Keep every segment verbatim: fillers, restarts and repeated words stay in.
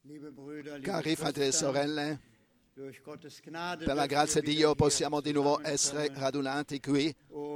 Cari fratelli e sorelle, per la grazia di Dio possiamo di nuovo essere radunati qui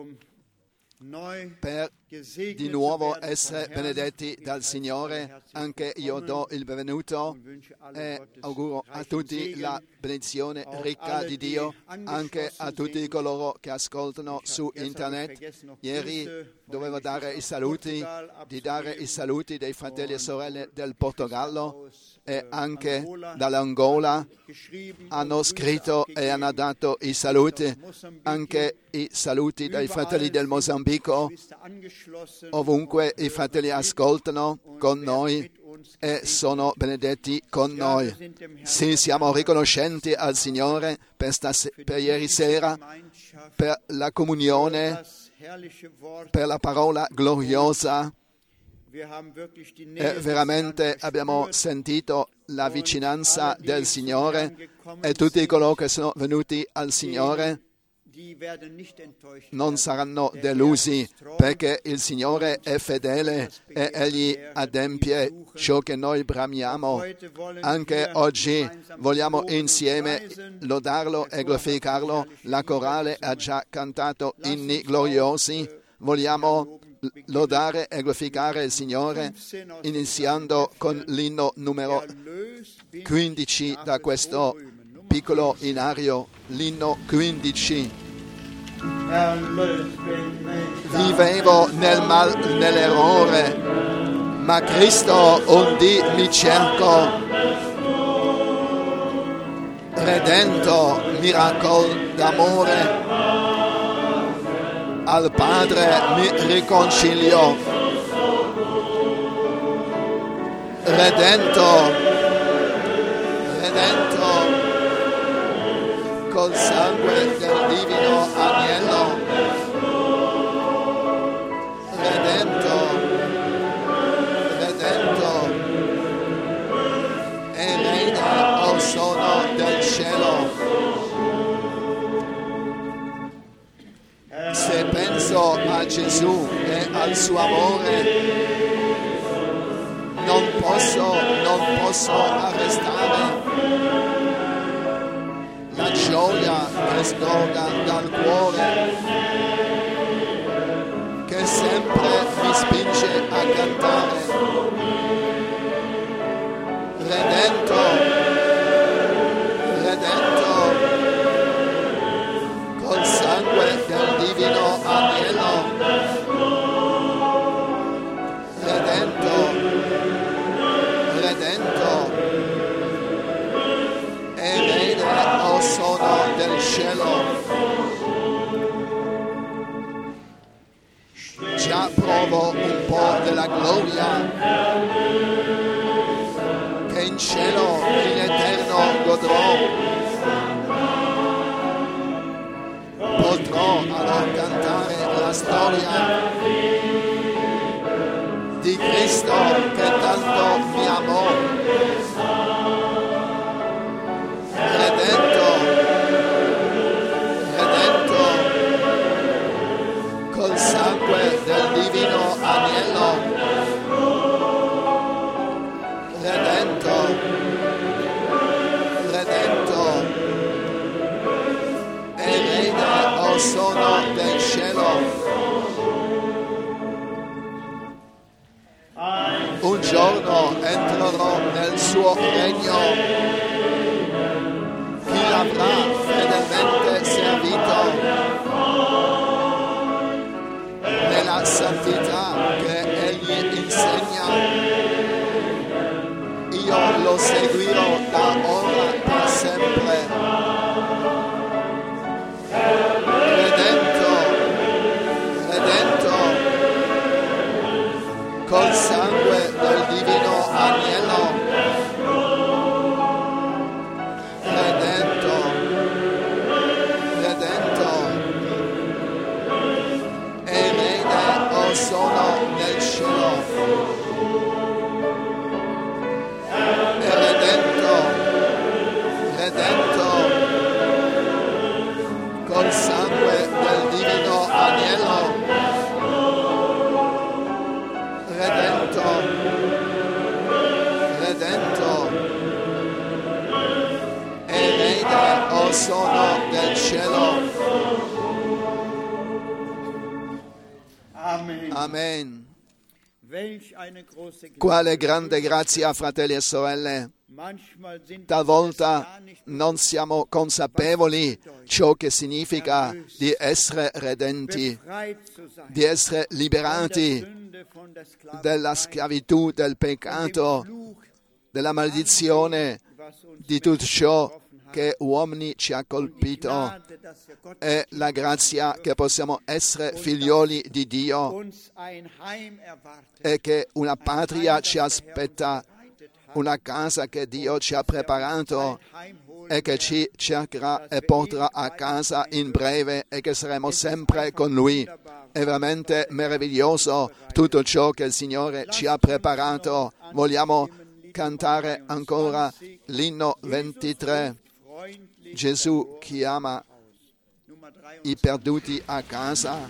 per di nuovo essere benedetti dal Signore. Anche io do il benvenuto e auguro a tutti la benedizione ricca di Dio, anche a tutti coloro che ascoltano su internet. Ieri dovevo dare i saluti, di dare i saluti dei fratelli e sorelle del Portogallo e anche dall'Angola. Hanno scritto e hanno dato i saluti, anche i saluti dei fratelli del Mozambico. Ovunque i fratelli ascoltano con noi e sono benedetti con noi. Sì, siamo riconoscenti al Signore per, stas- per ieri sera, per la comunione, per la parola gloriosa. E veramente abbiamo sentito la vicinanza del Signore e tutti coloro che sono venuti al Signore non saranno delusi, perché il Signore è fedele e Egli adempie ciò che noi bramiamo. Anche oggi vogliamo insieme lodarlo e glorificarlo. La corale ha già cantato inni gloriosi. Vogliamo lodare e glorificare il Signore, iniziando con l'inno numero quindici da questo piccolo inario, l'inno quindici. Vivevo nel mal, nell'errore, ma Cristo un dì mi cercò, redento miracolo d'amore, al Padre mi riconciliò, redento, redento, col sangue del divino agnello, redento, redento, e reina al sono del cielo. Se penso a Gesù e al suo amore, non posso, non posso arrestare la gioia che sgorga dal cuore, che sempre mi spinge a cantare. Redento, redento, col sangue del divino agnello, redento, redento, e reina al sono del cielo. Già provo un po' della gloria che in cielo in eterno godrò. Potrò allora cantare la storia di Cristo che tanto mi amò. Redento, redento, col sangue del divino agnello, redento, redento, e reina al sono del cielo. Un giorno entrerò nel suo regno. Chi l'avrà fedelmente servito nella santità che Egli insegna, io lo seguirò da ora per sempre. Redento, redento, col sangue del divino agnello, sono nel cielo, e redento, redento, col sangue del divino agnello, redento, sono del cielo. Amen. Amen. Welch eine große Gnade. Quale grande grazia, fratelli e sorelle. Manchmal sind wir Talvolta gar nicht non siamo consapevoli ciò che significa di essere redenti, befreit zu sein di essere von der liberati Sünde, von der Sklaverei, dalla schiavitù, del dem peccato, Fluch, della maledizione, was uns di tutto ciò che uomini ci ha colpito. Gnade, dass wir Gott È la grazia che possiamo essere figlioli di Dio uns ein Heim erwartet, e che una patria ci aspetta, bereitet hat, una casa che Dio ci ha preparato heimholen e che ci cercherà e porterà a casa in breve e che saremo sempre con Lui. È veramente meraviglioso tutto ciò che il Signore ci ha preparato. Vogliamo cantare ancora l'inno ventitré. freundlich Gesù chiama Nummer drei i perduti a casa.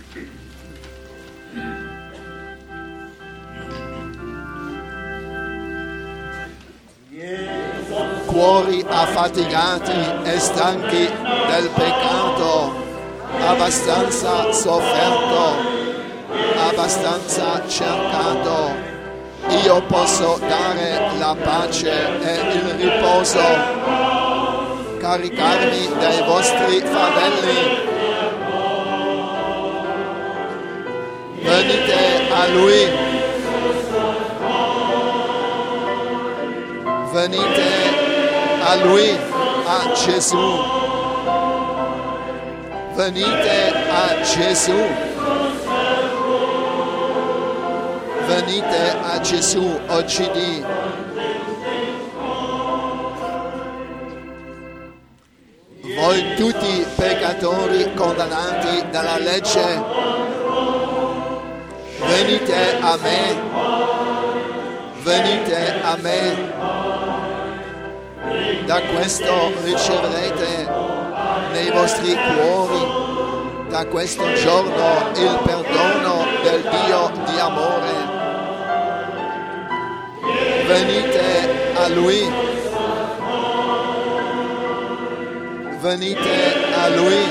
Cuori affaticati e stanchi del peccato, abbastanza sofferto, abbastanza cercato. Io posso dare la pace e il riposo, caricarmi dai vostri fardelli. Venite a Lui. Venite a Lui, a Gesù. Venite a Gesù. Venite a Gesù oggi di. Voi tutti peccatori condannati dalla legge, venite a me, venite a me. Da questo riceverete nei vostri cuori, da questo giorno, il perdono del Dio di amore. Venite a Lui, venite a Lui,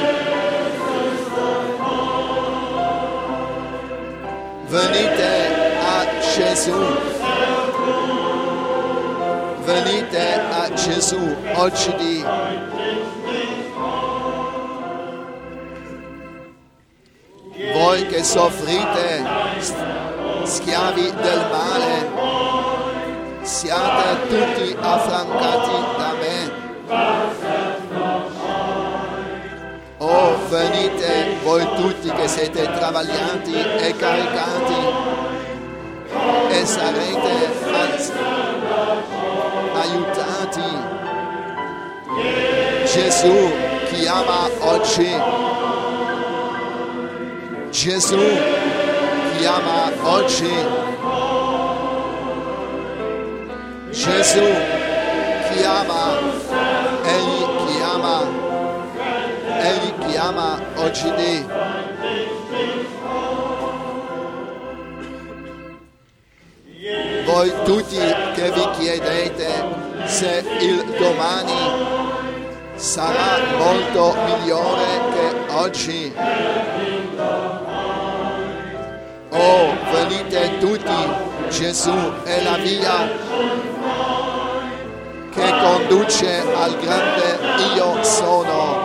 venite a Gesù. Venite a Gesù oggi di. Voi che soffrite, schiavi del male, siate tutti affrancati da me. Oh, venite voi tutti che siete travagliati e caricati e sarete aiutati. Gesù chiama oggi. Gesù chiama oggi. Gesù chiama. Egli chiama. Egli chiama oggi di. Voi tutti che vi chiedete se il domani sarà molto migliore che oggi. Oh, venite tutti, Gesù è la via che conduce al grande io sono.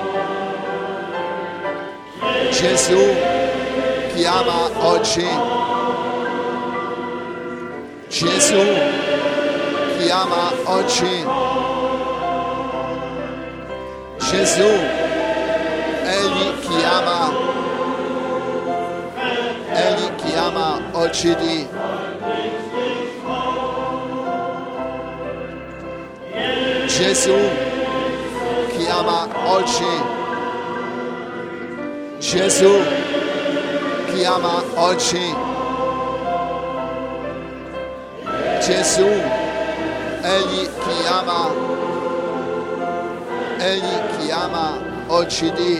Gesù chiama oggi. Gesù chiama oggi. Gesù, egli chiama. Egli chiama oggi di. Gesù chiama oggi. Gesù chiama oggi. Gesù, egli chiama, egli chiama oggi di.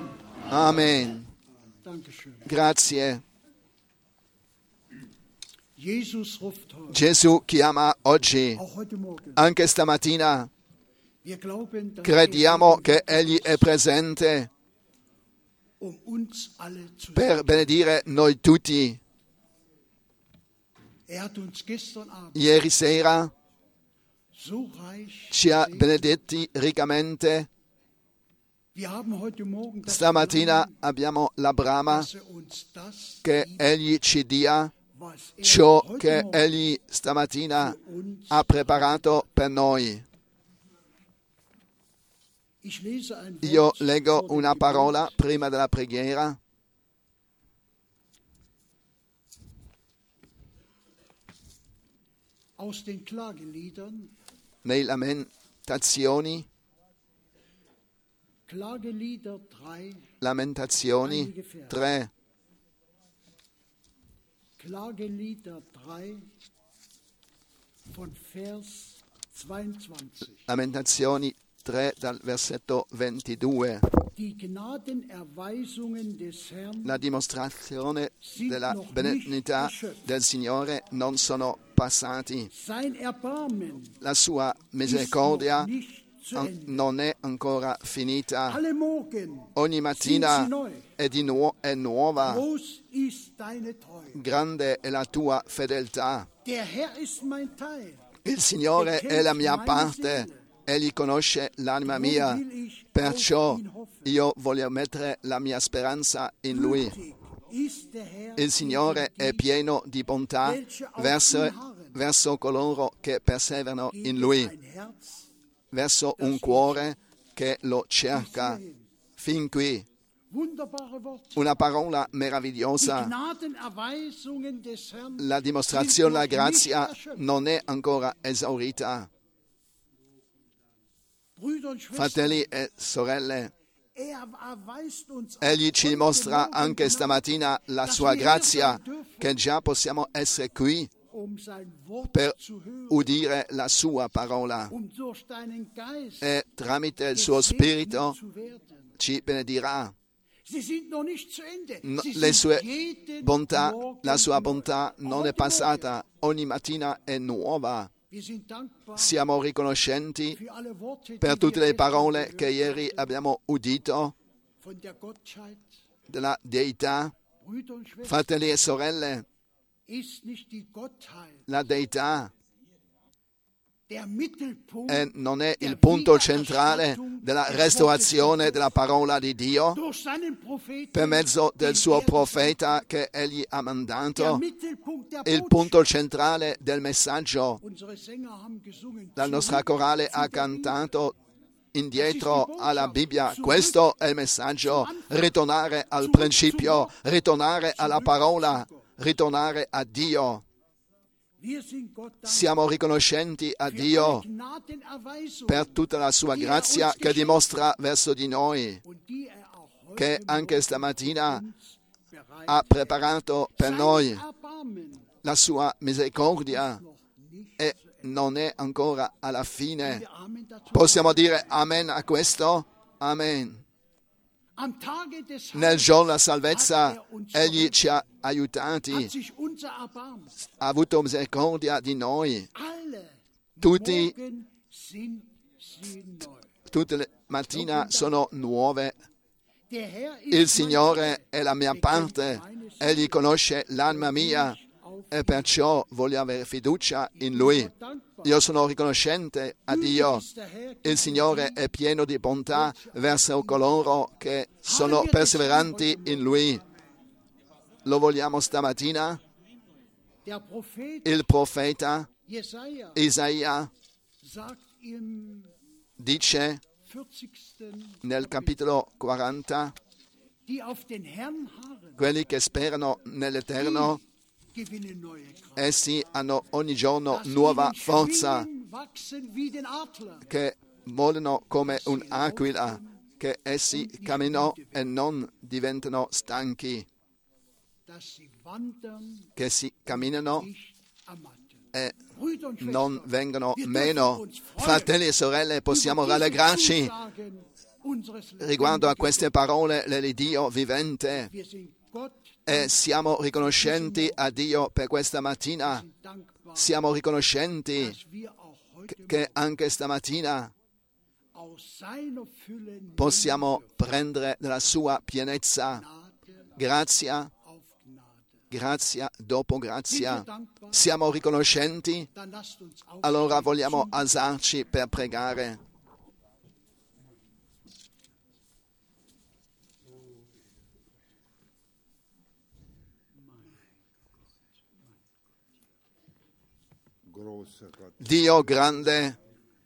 Amen. Grazie. Jesus ruft heute, Gesù chiama oggi, auch heute Morgen. anche stamattina. Wir glauben, dass Crediamo er che Egli è presente um uns alle zu per benedire noi tutti. Er hat uns gestern Abend Ieri sera so reich ci ha gesegnet. benedetti riccamente. Wir haben heute Morgen das Stamattina Verlangen, abbiamo la brama dass er uns das che gibt, Egli ci dia was er ciò heute che Morgen Egli stamattina für uns ha preparato per noi. Ich lese ein Io Wort leggo vor dem una Gebet. parola prima della preghiera. Aus den Klageliedern, Nei Lamentazioni, Klagelieder drei, Lamentazioni tre, Klagelieder drei von Vers zweiundzwanzig. Lamentazioni tre dal versetto ventidue. Die Gnadenerweisungen des Herrn La dimostrazione della benignità del Signore non sono passati. sein Erbarmen La sua ist noch misericordia nicht zu an- Ende. non è ancora finita. Alle Morgen Ogni sind mattina sie neu. è, di nuo- è nuova. Groß ist deine Treue. Grande è la tua fedeltà. Der Herr ist mein Teil. Il Signore è la mia parte. Egli conosce l'anima mia. Nun will ich Perciò auf ihn hoffen. io voglio mettere la mia speranza in Lui. Gütig ist der Herr Il Signore gegen è die, pieno di bontà verso, verso coloro che perseverano in gegen Lui, ein Herz. verso un cuore che lo cerca. Fin qui, Wunderbare Worte. una parola Die meravigliosa. Gnadenerweisungen des Herrn La dimostrazione della sind noch nicht grazia erschöpft. non è ancora esaurita. Brüder und Schwestern, Fratelli e sorelle, er erweist uns auch Egli ci heute dimostra Morgen anche Gnade, stamattina la dass sua wir hier grazia, sein dürfen, che già possiamo essere qui um sein Wort per zu hören, udire la sua parola um durch deinen Geist e tramite il suo gesegnet spirito zu werden. ci benedirà. Sie sind noch nicht zu Ende. No, Sie le sind sue jeden bontà, Morgen la sua neu. bontà non è Heute passata, ogni mattina è nuova. Morgen. Wir sind dankbar Siamo riconoscenti für alle Worte, per die tutte wir le gestern parole gehört che ieri haben, abbiamo udito von der Gottheit. della deità. Brüder und Schwestern, Fratelli e sorelle, ist nicht die Gottheit la deità der Mittelpunkt è- non è der il punto centrale Wiedererstattung della des restaurazione Wortes della parola di Dio durch seinen Propheten, per mezzo del den suo er profeta che egli ha der mandato. Mittelpunkt der Il Botschaft. punto centrale del messaggio. Unsere Sänger haben gesungen. La nostra zurück corale zu ha der Bibel. cantato indietro alla Bibbia. Questo è il messaggio. Ritornare al principio, ritornare alla parola, ritornare a Dio. Wir sind Gott dankbar Siamo riconoscenti a für Dio alle Gnadenerweisungen, per tutta la sua grazia che dimostra verso di noi, und die er auch heute che anche Morgen stamattina uns bereit ha preparato per Sein noi. Erbarmen La sua misericordia noch nicht. e non è ancora alla fine. Wir Amen dazu Possiamo sagen. dire amen a questo? Amen. Am Tage des Nel Heils giorno della salvezza hat er uns egli ci ha hat aiutati, sich unser Erbarmen. ha avuto misericordia di noi. Alle Tutti, Morgen sind sie neu. tutte le mattine sono nuove. Der Herr ist Il Signore è la mia mein parte, Teil. egli conosce l'anima mia e perciò voglio avere fiducia in Lui. Dankbar Io sono riconoscente a Dio. ist der Herr Il Signore è pieno di bontà verso coloro che sono perseveranti in Lui. Lo vogliamo stamattina? Der Prophet Il profeta Jesaja Isaia sagt im dice vierzigsten nel capitolo quaranta, die auf den Herrn harren, quelli che sperano nell'Eterno, die gewinnen neue Kraft. essi hanno ogni giorno Dass nuova ihnen forza, Schwingen wachsen wie den Adler. che volano come un'aquila, che essi camminano e non diventano stanchi, Dass sie wandern, che si camminano nicht ermatten. e Brüder und non Schwestern, vengono wir dürfen meno. uns freuen Fratelli e sorelle, possiamo über diese rallegrarci Zusagen unseres riguardo a lebendigen queste parole dell'Iddio vivente. Wir sind Gott E siamo riconoscenti a Dio per questa mattina. sind dankbar, Siamo riconoscenti dass wir auch heute che anche stamattina aus seiner Fülle nehmen possiamo prendere della sua pienezza. Gnade Grazia, auf Gnade. grazia dopo grazia. Sind wir dankbar? Siamo riconoscenti? Dann lasst uns aufstehen Allora vogliamo zum alzarci per pregare. Großer Gott, Dio grande,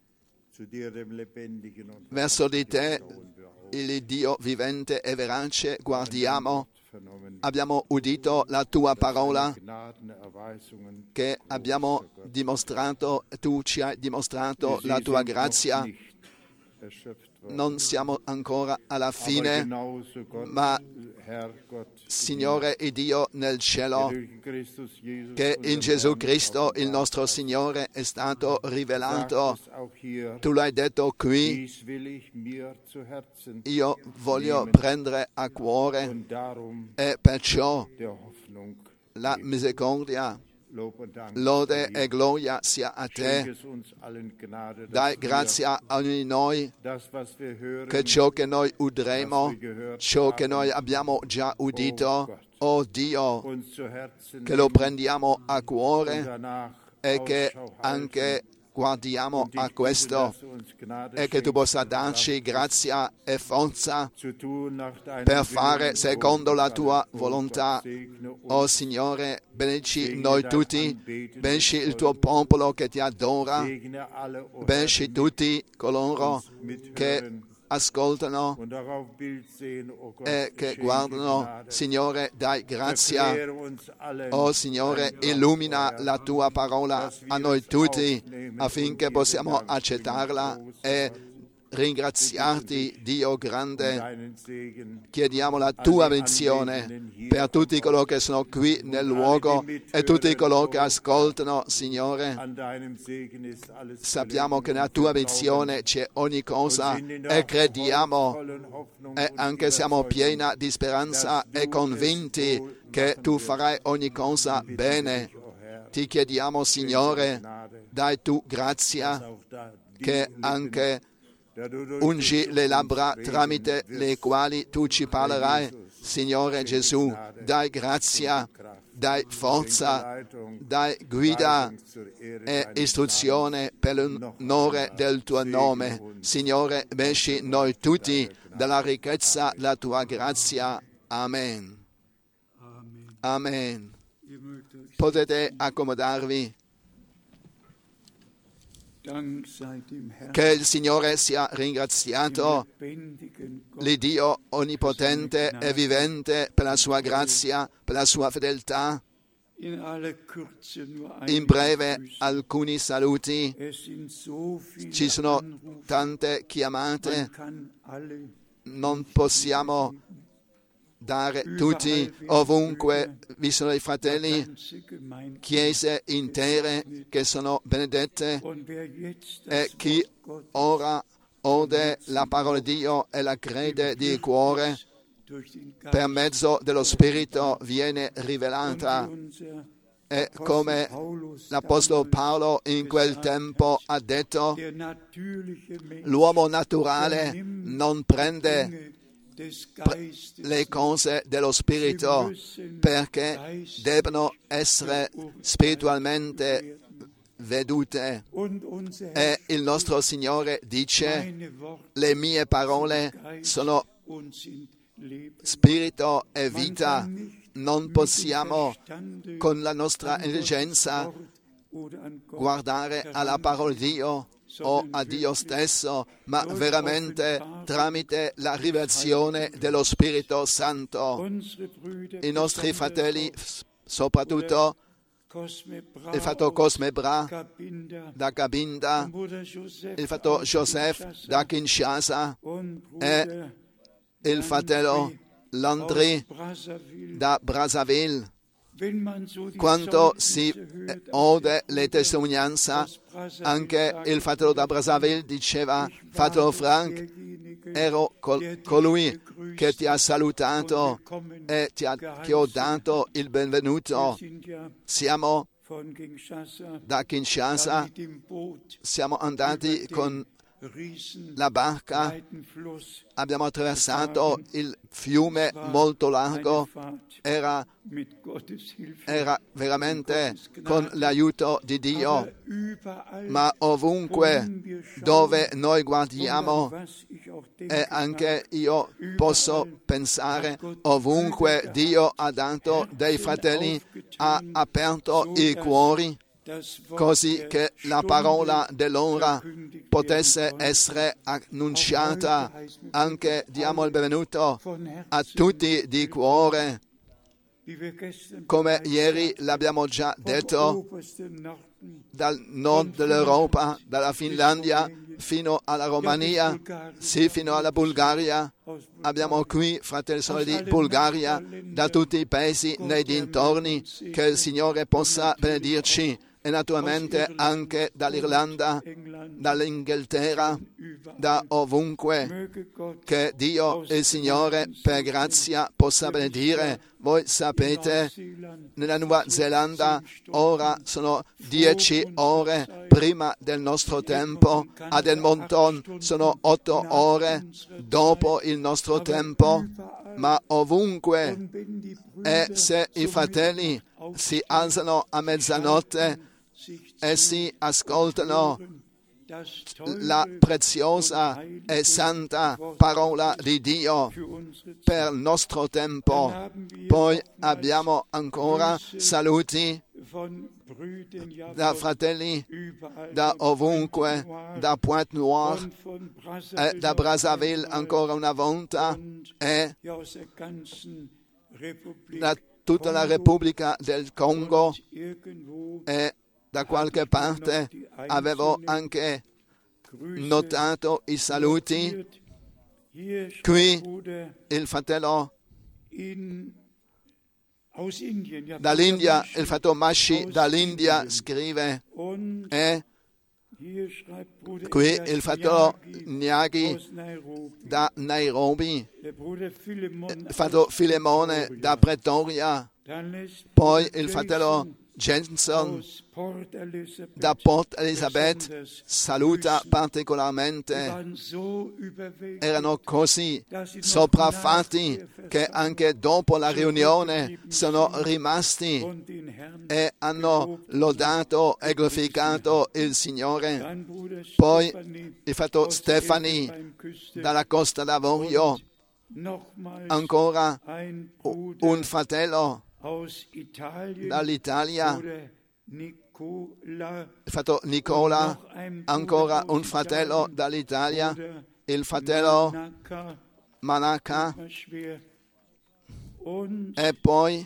zu dir, dem lebendigen und verso di te, schauen wir auf, il Dio vivente e verace, guardiamo. vernommen, Abbiamo udito la tua parola Gnadenerweisungen, che abbiamo dimostrato, tu ci hai dimostrato Sie la tua sind noch grazia. nicht erschöpft worden. Non siamo ancora alla Aber fine, genauso Gott, ma Herr Gott, Signore e Dio nel cielo, durch Christus Jesus, che in unseren Gesù Herrn, Cristo il nostro offenbart Signore è stato hat. rivelato. Sagt es auch hier, Tu l'hai detto qui, dies will ich mir zu Herzen io voglio nehmen prendere a cuore und darum e perciò der Hoffnung la misericordia, Lob und Dank. lode dir. e gloria sia a Schenke te. es uns allen Gnade, dass Dai wir grazia a ognuno di noi das, was wir hören, che ciò che noi was udremo, wir gehört ciò che haben, noi abbiamo già udito, oh Dio, uns zu Herzen che lo nehmen prendiamo a und cuore danach e che Ausschau anche halten guardiamo und dich a bitten, questo dass du uns Gnade e che tu schenkst possa und darci Kraft, grazia e forza zu tun nach deinem per Willen fare und secondo la allen tua Volk. volontà. Segne uns, Oh Signore, benedici segne noi dein tutti, anbetendes benedici il Volk, tuo popolo che ti adora, segne alle, o Herr, benedici tutti coloro uns mithören che ascoltano und darauf Bild sehen, o Gott, e che schenke guardano. Gnade. Signore, dai grazia. Erkläre uns allen Oh Signore, dein Wort, illumina o Herr, la tua parola dass wir a noi es tutti aufnehmen affinché und dir possiamo Dank bringen, accettarla großer e Gott, ringraziarti, Dio um grande. deinen Segen. Chiediamo la tua benedizione per tutti coloro che sono qui nel luogo e tutti coloro che ascoltano, Signore. An deinem Segen ist alles Sappiamo gelegen che nella und tua wir benedizione c'è ogni glauben und cosa sind in e der crediamo vollen Hoffnung e und anche siamo Überzeugung, piena di speranza e convinti che tu farai ogni cosa bene. o Herr, Ti chiediamo, Signore, dai tu grazia auch da die che Lippen, anche da du durch ungi dich le zu labbra uns reden tramite le wirst. quali tu ci parlerai. Signore Gesù, dai grazia, dai forza, dai guida e istruzione per l'onore del tuo nome. Signore, benedici noi tutti dalla ricchezza della tua grazia. Amen. Amen. Potete accomodarvi. Dank sei dem Herrn, Che il Signore sia ringraziato, lebendigen Gott, l'Iddio onnipotente e vivente, per la sua grazia, per la sua fedeltà. in aller Kürze nur In einige breve Grüße. alcuni saluti. Es sind so viele Ci sono Anrufe, tante man chiamate, kann alle non possiamo dare tutti. Ovunque vi sono i fratelli, ganze Gemeinde. chiese intere che sono benedette, Und wer jetzt e das chi Wort Gottes ora ode la parola di Dio e la crede di cuore, durch den Geist per mezzo dello Spirito viene und rivelata. wie unser E come Paulus l'Apostolo damals Paolo in quel tempo ha detto, der natürliche Mensch l'uomo naturale non prende Dinge des Geistes le cose dello Spirito perché devono essere spiritualmente vedute. und unser E il nostro Signore dice, meine Worte le mie parole sono und sind Leben. spirito e vita. Non possiamo con la nostra intelligenza guardare alla parola di Dio o a Dio stesso, ma veramente tramite la rivelazione dello Spirito Santo. I nostri fratelli, soprattutto il fratello Cosme Bra da Cabinda, il fratello Joseph da Kinshasa e il fratello Landry da Brazzaville. Quando si ode le testimonianze, anche il fratello da Brazzaville diceva, fratello Frank, ero col- colui che ti ha salutato e ti ha, ti ho dato il benvenuto. Siamo da Kinshasa, siamo andati con la barca, abbiamo attraversato il fiume molto largo, era, era veramente con l'aiuto di Dio, ma ovunque dove noi guardiamo, e anche io posso pensare, ovunque Dio ha dato dei fratelli, ha aperto i cuori, così che la parola dell'ora potesse essere annunciata. Anche diamo il benvenuto a tutti di cuore, come ieri l'abbiamo già detto, dal nord dell'Europa, dalla Finlandia fino alla Romania, sì, fino alla Bulgaria. Abbiamo qui fratelli e sorelle di Bulgaria, da tutti i paesi nei dintorni, che il Signore possa benedirci, e naturalmente anche dall'Irlanda, dall'Inghilterra, da ovunque. Che Dio, il Signore, per grazia possa benedire. Voi sapete, nella Nuova Zelanda ora sono dieci ore prima del nostro tempo, ad Edmonton sono otto ore dopo il nostro tempo, ma ovunque, e se i fratelli si alzano a mezzanotte e si ascoltano la preziosa e santa parola di Dio per il nostro tempo. Poi abbiamo ancora saluti da fratelli da ovunque, da Pointe-Noire e da Brazzaville ancora una volta, e da tutta la Repubblica del Congo, e da qualche parte avevo anche notato i saluti. Qui il fratello dall'India, il fratello Mashi dall'India scrive, e qui il fratello Nyagi da Nairobi, il fratello Filemone da Pretoria, poi il fratello Jensen da Port Elizabeth saluta particolarmente. Erano così sopraffatti che anche dopo la riunione sono rimasti e hanno lodato e glorificato il Signore. Poi il fratello Stefani dalla Costa d'Avorio, ancora un fratello dall'Italia, il fratello Nicola, ancora un fratello dall'Italia, il fratello Manaka, e poi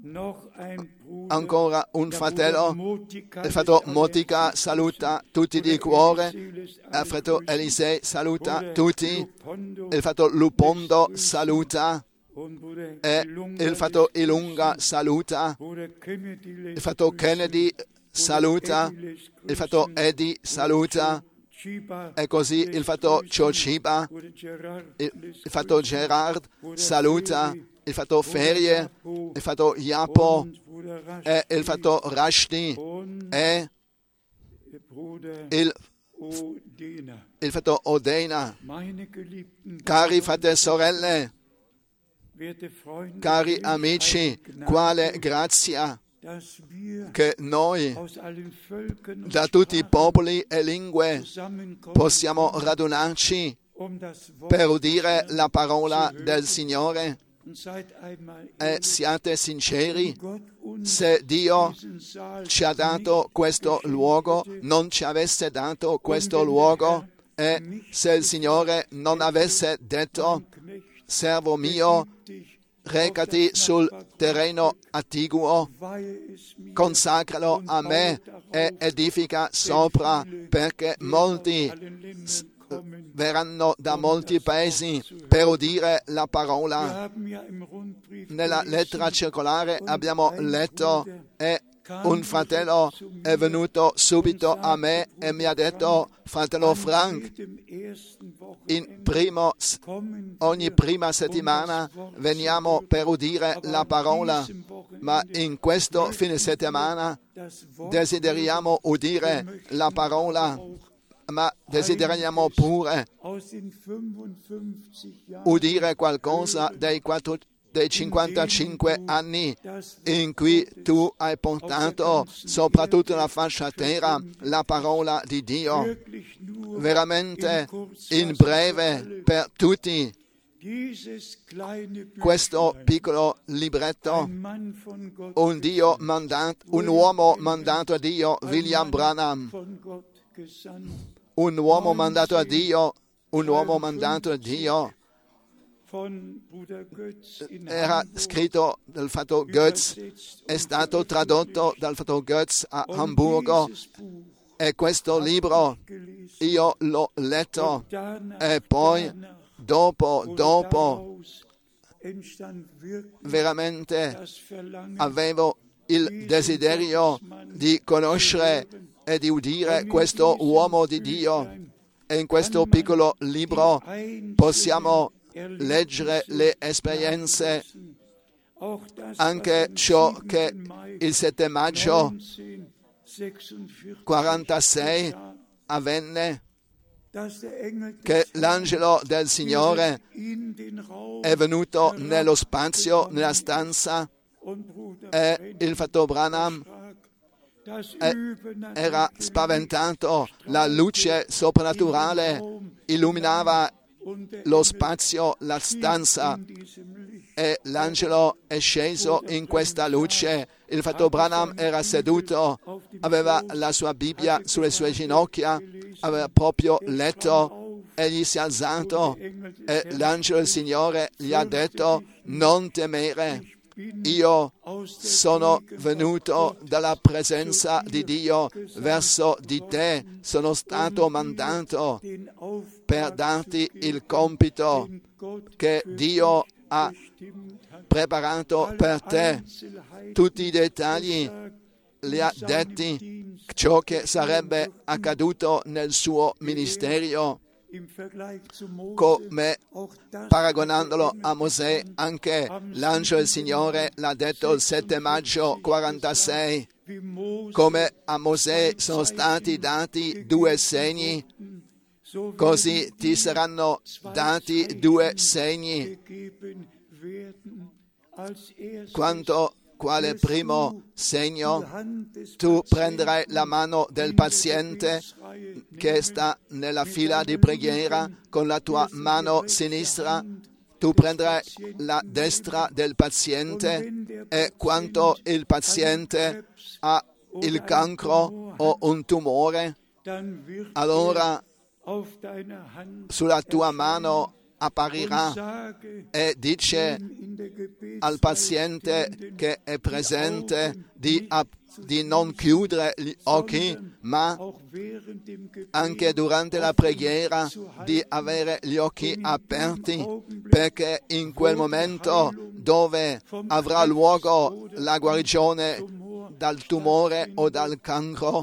ancora un fratello, il fratello Motica saluta tutti di cuore, il fratello Elisei saluta tutti, il fratello Lupondo saluta, e il fratello Ilunga saluta, il fratello Kennedy saluta, il fratello Eddie saluta, e così il fratello Choshiba, il fratello Gerard saluta, il fratello Ferie, il fratello Japo, e il fratello Rashdi, e il, il fratello Odena. Cari fratelli e sorelle, cari amici, quale grazia che noi da tutti i popoli e lingue possiamo radunarci per udire la parola del Signore. E siate sinceri, se Dio ci ha dato questo luogo, non ci avesse dato questo luogo, e se il Signore non avesse detto: servo mio, recati sul terreno attiguo, consacralo a me e edifica sopra, perché molti verranno da molti paesi per udire la parola. Nella lettera circolare abbiamo letto: e un fratello è venuto subito a me e mi ha detto: fratello Frank, in primo, ogni prima settimana veniamo per udire la parola, ma in questo fine settimana desideriamo udire la parola, ma desideriamo pure udire qualcosa dei, quattro, dei cinquantacinque anni in cui tu hai portato soprattutto la fascia terra la parola di Dio, veramente in breve per tutti. Questo piccolo libretto, un, Dio mandato, un uomo mandato a Dio, William Branham, un uomo mandato a Dio, un uomo mandato a Dio, era scritto dal fratello Goetz, è stato tradotto dal fratello Goetz a Hamburgo, e questo libro io l'ho letto, e poi dopo, dopo, veramente avevo il desiderio di conoscere e di udire questo uomo di Dio, e in questo piccolo libro possiamo leggere le esperienze, anche ciò che il sette maggio quarantasei avvenne, che l'angelo del Signore è venuto nello spazio, nella stanza, e il fratello Branham era spaventato, la luce soprannaturale illuminava lo spazio, la stanza, e l'angelo è sceso in questa luce. Il fratello Branham era seduto, aveva la sua Bibbia sulle sue ginocchia, aveva proprio letto, egli si è alzato e l'angelo del Signore gli ha detto: non temere, io sono venuto dalla presenza di Dio verso di te, sono stato mandato per darti il compito che Dio ha preparato per te. Tutti i dettagli li ha detti, ciò che sarebbe accaduto nel suo ministero, come paragonandolo a Mosè. Anche l'angelo del Signore l'ha detto il sette maggio quarantasei, come a Mosè sono stati dati due segni, così ti saranno dati due segni. Quanto quale primo segno? Tu prenderai la mano del paziente che sta nella fila di preghiera con la tua mano sinistra, tu prenderai la destra del paziente, e quando il paziente ha il cancro o un tumore, allora sulla tua mano apparirà e dice al paziente che è presente di, di non chiudere gli occhi, ma anche durante la preghiera di avere gli occhi aperti, perché in quel momento dove avrà luogo la guarigione dal tumore o dal cancro,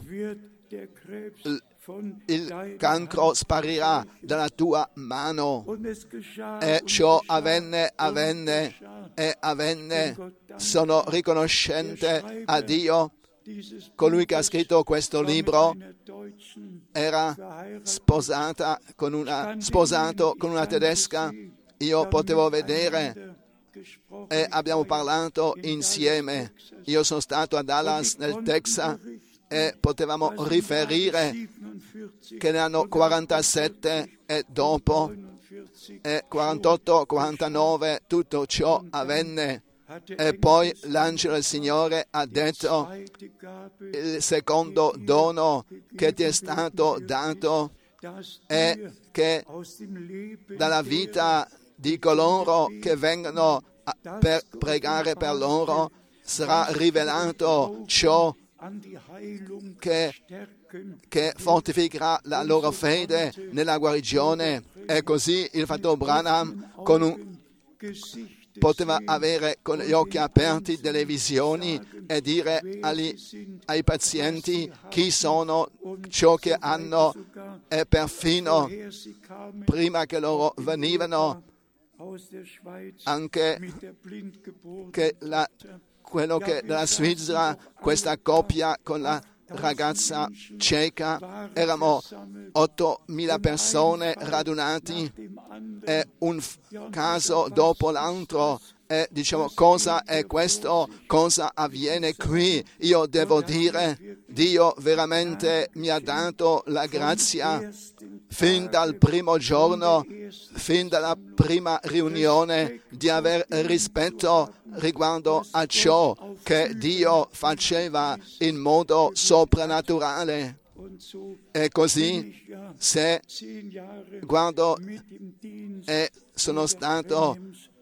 il cancro sparirà dalla tua mano. E ciò avvenne, avvenne e avvenne. Sono riconoscente a Dio. Colui che ha scritto questo libro era sposata con una, sposato con una tedesca. Io potevo vedere e abbiamo parlato insieme. Io sono stato a Dallas, nel Texas, e potevamo riferire che nell'anno quarantasette e dopo, e quarantotto quarantanove, tutto ciò avvenne. E poi l'angelo del Signore ha detto: il secondo dono che ti è stato dato è che dalla vita di coloro che vengono a, per pregare per loro sarà rivelato ciò che, che fortificherà la loro fede nella guarigione. E così il fratello Branham, con un, poteva avere con gli occhi aperti delle visioni e dire agli, ai pazienti chi sono, ciò che hanno, e perfino prima che loro venivano anche che la, quello che dalla Svizzera, questa coppia con la ragazza cieca, erano ottomila persone radunati e un f- caso dopo l'altro. E diciamo, cosa è questo? Cosa avviene qui? Io devo dire, Dio veramente mi ha dato la grazia fin dal primo giorno, fin dalla prima riunione, di aver rispetto riguardo a ciò che Dio faceva in modo soprannaturale. E così, se guardo e sono stato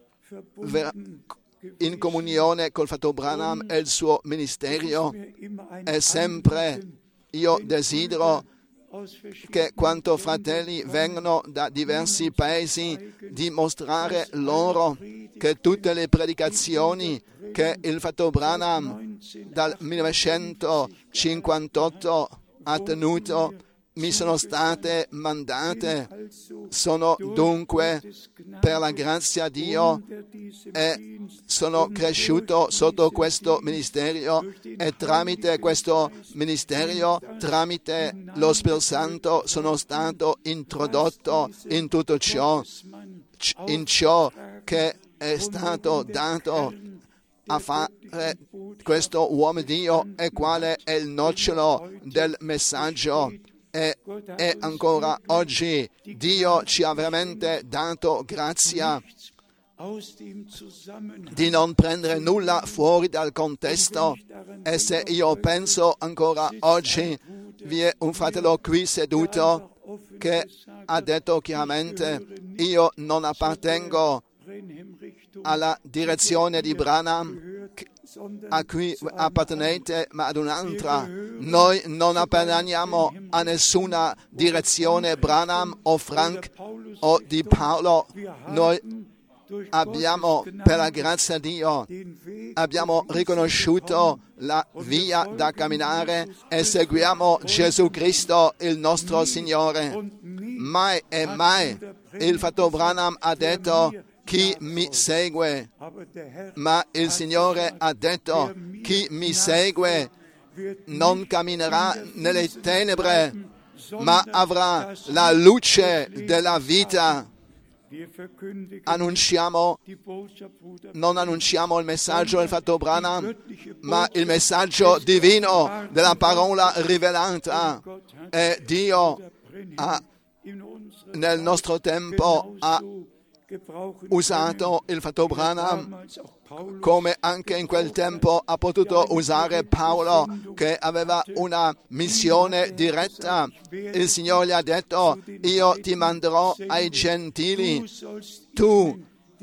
in comunione col fratello Branham e il suo ministero, e sempre io desidero che quanto fratelli vengono da diversi paesi dimostrare loro che tutte le predicazioni che il fratello Branham dal millenovecentocinquantotto ha tenuto mi sono state mandate. Sono dunque, per la grazia di Dio, e sono cresciuto sotto questo ministero, e tramite questo ministero, tramite lo Spirito Santo, sono stato introdotto in tutto ciò, in ciò che è stato dato a fare questo uomo di Dio, e quale è il nocciolo del messaggio. E, e ancora oggi Dio ci ha veramente dato grazia di non prendere nulla fuori dal contesto. E se io penso ancora oggi, vi è un fratello qui seduto che ha detto chiaramente: io non appartengo alla direzione di Branham a cui appartenete, ma ad un'altra. Noi non apparteniamo a nessuna direzione Branham o Frank o di Paolo. Noi abbiamo, per la grazia di Dio, abbiamo riconosciuto la via da camminare e seguiamo Gesù Cristo, il nostro Signore. Mai e mai il fratello Branham ha detto: chi mi segue, ma il Signore ha detto: chi mi segue non camminerà nelle tenebre, ma avrà la luce della vita. Annunciamo, non annunciamo il messaggio del fratello Branham, ma il messaggio divino della parola rivelata. E Dio ha, nel nostro tempo, ha usato il fratello Branham, come anche in quel tempo ha potuto usare Paolo, che aveva una missione diretta. Il Signore gli ha detto: io ti manderò ai gentili, tu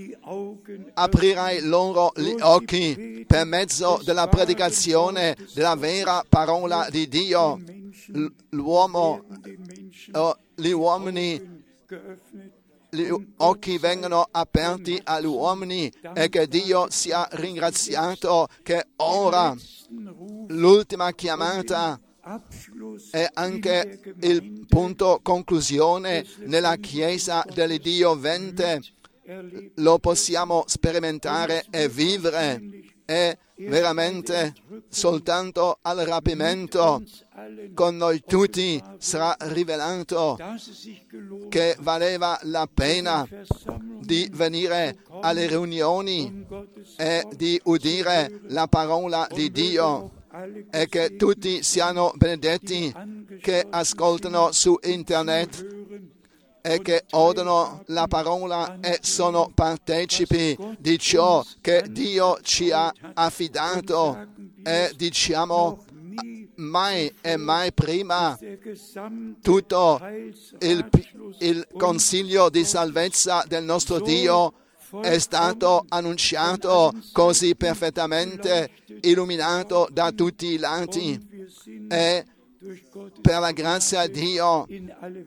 aprirai loro gli occhi per mezzo della predicazione della vera parola di Dio. L'uomo, gli uomini, gli occhi vengono aperti agli uomini, e che Dio sia ringraziato che ora l'ultima chiamata è anche il punto conclusione nella Chiesa dell'Iddio vivente. Lo possiamo sperimentare e vivere, e veramente soltanto al rapimento con noi tutti sarà rivelato che valeva la pena di venire alle riunioni e di udire la parola di Dio, e che tutti siano benedetti che ascoltano su internet e che odono la parola e sono partecipi di ciò che Dio ci ha affidato. E diciamo, mai e mai prima tutto il, il consiglio di salvezza del nostro Dio è stato annunciato così perfettamente, illuminato da tutti i lati, e per la grazia di Dio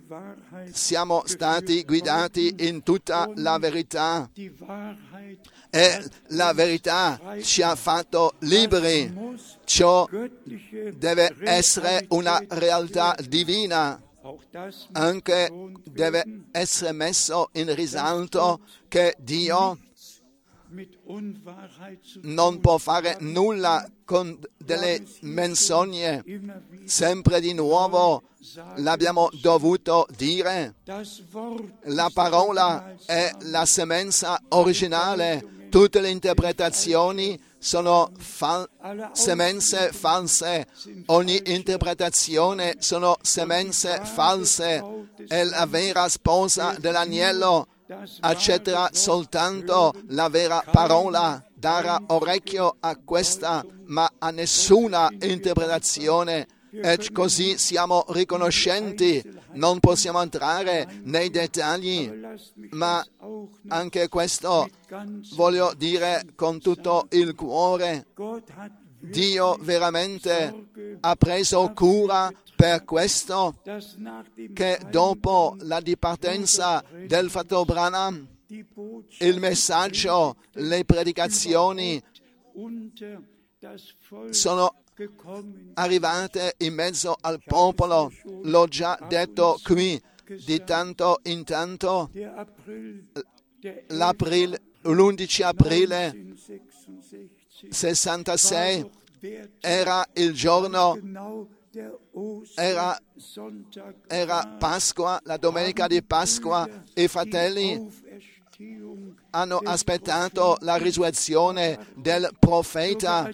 siamo stati guidati in tutta la verità, e la verità ci ha fatto liberi. Ciò deve essere una realtà divina. Anche deve essere messo in risalto che Dio non può fare nulla con delle menzogne. Sempre di nuovo l'abbiamo dovuto dire. La parola è la semenza originale. Tutte le interpretazioni sono fal- semenze false. Ogni interpretazione sono semenze false. E la vera sposa dell'agnello accetterà soltanto la vera parola, darà orecchio a questa, ma a nessuna interpretazione. E così siamo riconoscenti. Non possiamo entrare nei dettagli, ma anche questo voglio dire con tutto il cuore. Dio veramente ha preso cura per questo, che dopo la dipartenza del fratello Branham, il messaggio, le predicazioni sono arrivate in mezzo al popolo. L'ho già detto qui, di tanto in tanto. L'aprile, l'undici aprile sessantasei era il giorno, era, era Pasqua, la domenica di Pasqua. I fratelli hanno aspettato la risurrezione del profeta.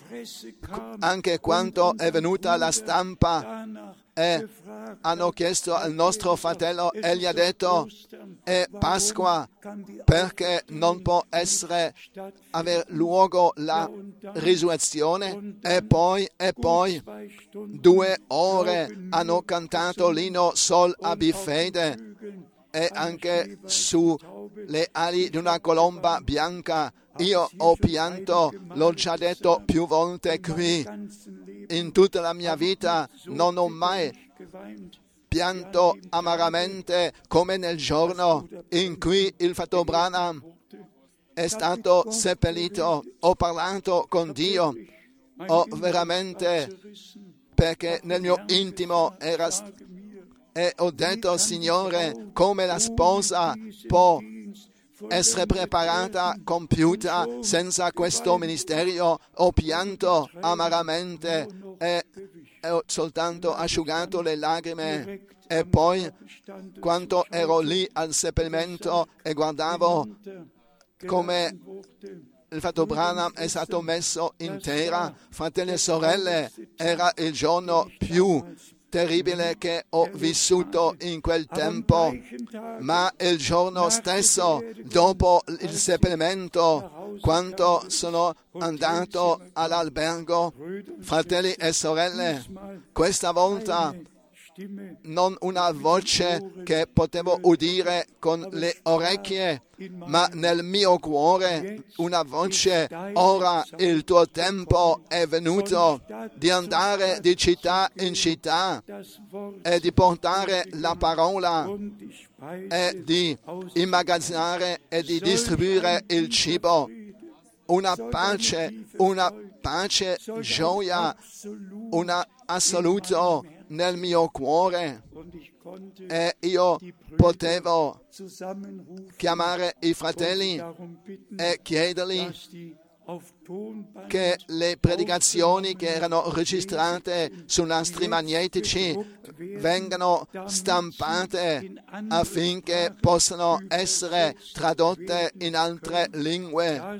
Anche quando è venuta la stampa e hanno chiesto al nostro fratello e gli ha detto: è Pasqua, perché non può essere aver luogo la risurrezione? E poi, e poi due ore hanno cantato l'inno Sol abbi fede, e anche sulle ali di una colomba bianca. Io ho pianto, l'ho già detto più volte qui. In tutta la mia vita non ho mai pianto amaramente come nel giorno in cui il fratello Branham è stato seppellito. Ho parlato con Dio, ho veramente, perché nel mio intimo era, e ho detto: Signore, come la sposa può essere preparata, compiuta senza questo ministero? Ho pianto amaramente e ho soltanto asciugato le lacrime. E poi, quando ero lì al seppellimento e guardavo come il fratello Branham è stato messo in terra, fratelli e sorelle, era il giorno più terribile che ho vissuto in quel tempo, ma il giorno stesso, dopo il seppellimento, quando sono andato all'albergo, fratelli e sorelle, questa volta non una voce che potevo udire con le orecchie, ma nel mio cuore una voce: ora il tuo tempo è venuto di andare di città in città e di portare la parola e di immagazzinare e di distribuire il cibo. Una pace, una pace, gioia, una assoluto nel mio cuore, e io potevo chiamare i fratelli e chiedergli che le predicazioni che erano registrate su nastri magnetici vengano stampate affinché possano essere tradotte in altre lingue.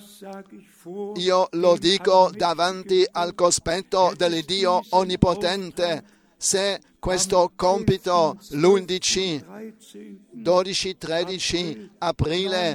Io lo dico davanti al cospetto dell'Iddio Onnipotente. Se questo compito l'undici, dodici, tredici aprile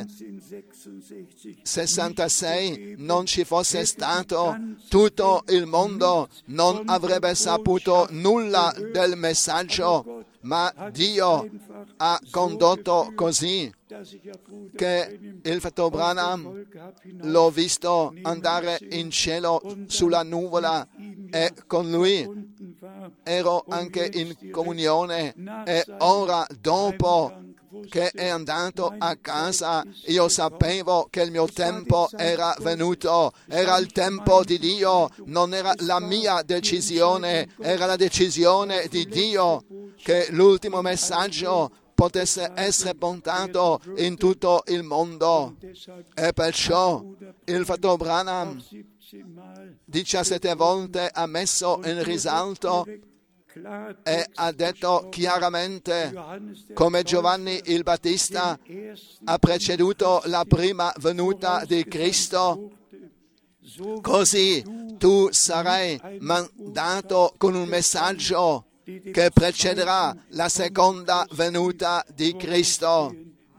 sessantasei non ci fosse stato, tutto il mondo non avrebbe saputo nulla del messaggio, ma Dio ha condotto così che il fratello Branham l'ho visto andare in cielo sulla nuvola, e con lui ero anche in comunione. E ora, dopo che è andato a casa, io sapevo che il mio tempo era venuto, era il tempo di Dio, non era la mia decisione, era la decisione di Dio che l'ultimo messaggio potesse essere portato in tutto il mondo. E perciò il fratello Branham diciassette volte ha messo in risalto e ha detto chiaramente come Giovanni il Battista ha preceduto la prima venuta di Cristo, così tu sarai mandato con un messaggio che precederà la seconda venuta di Cristo.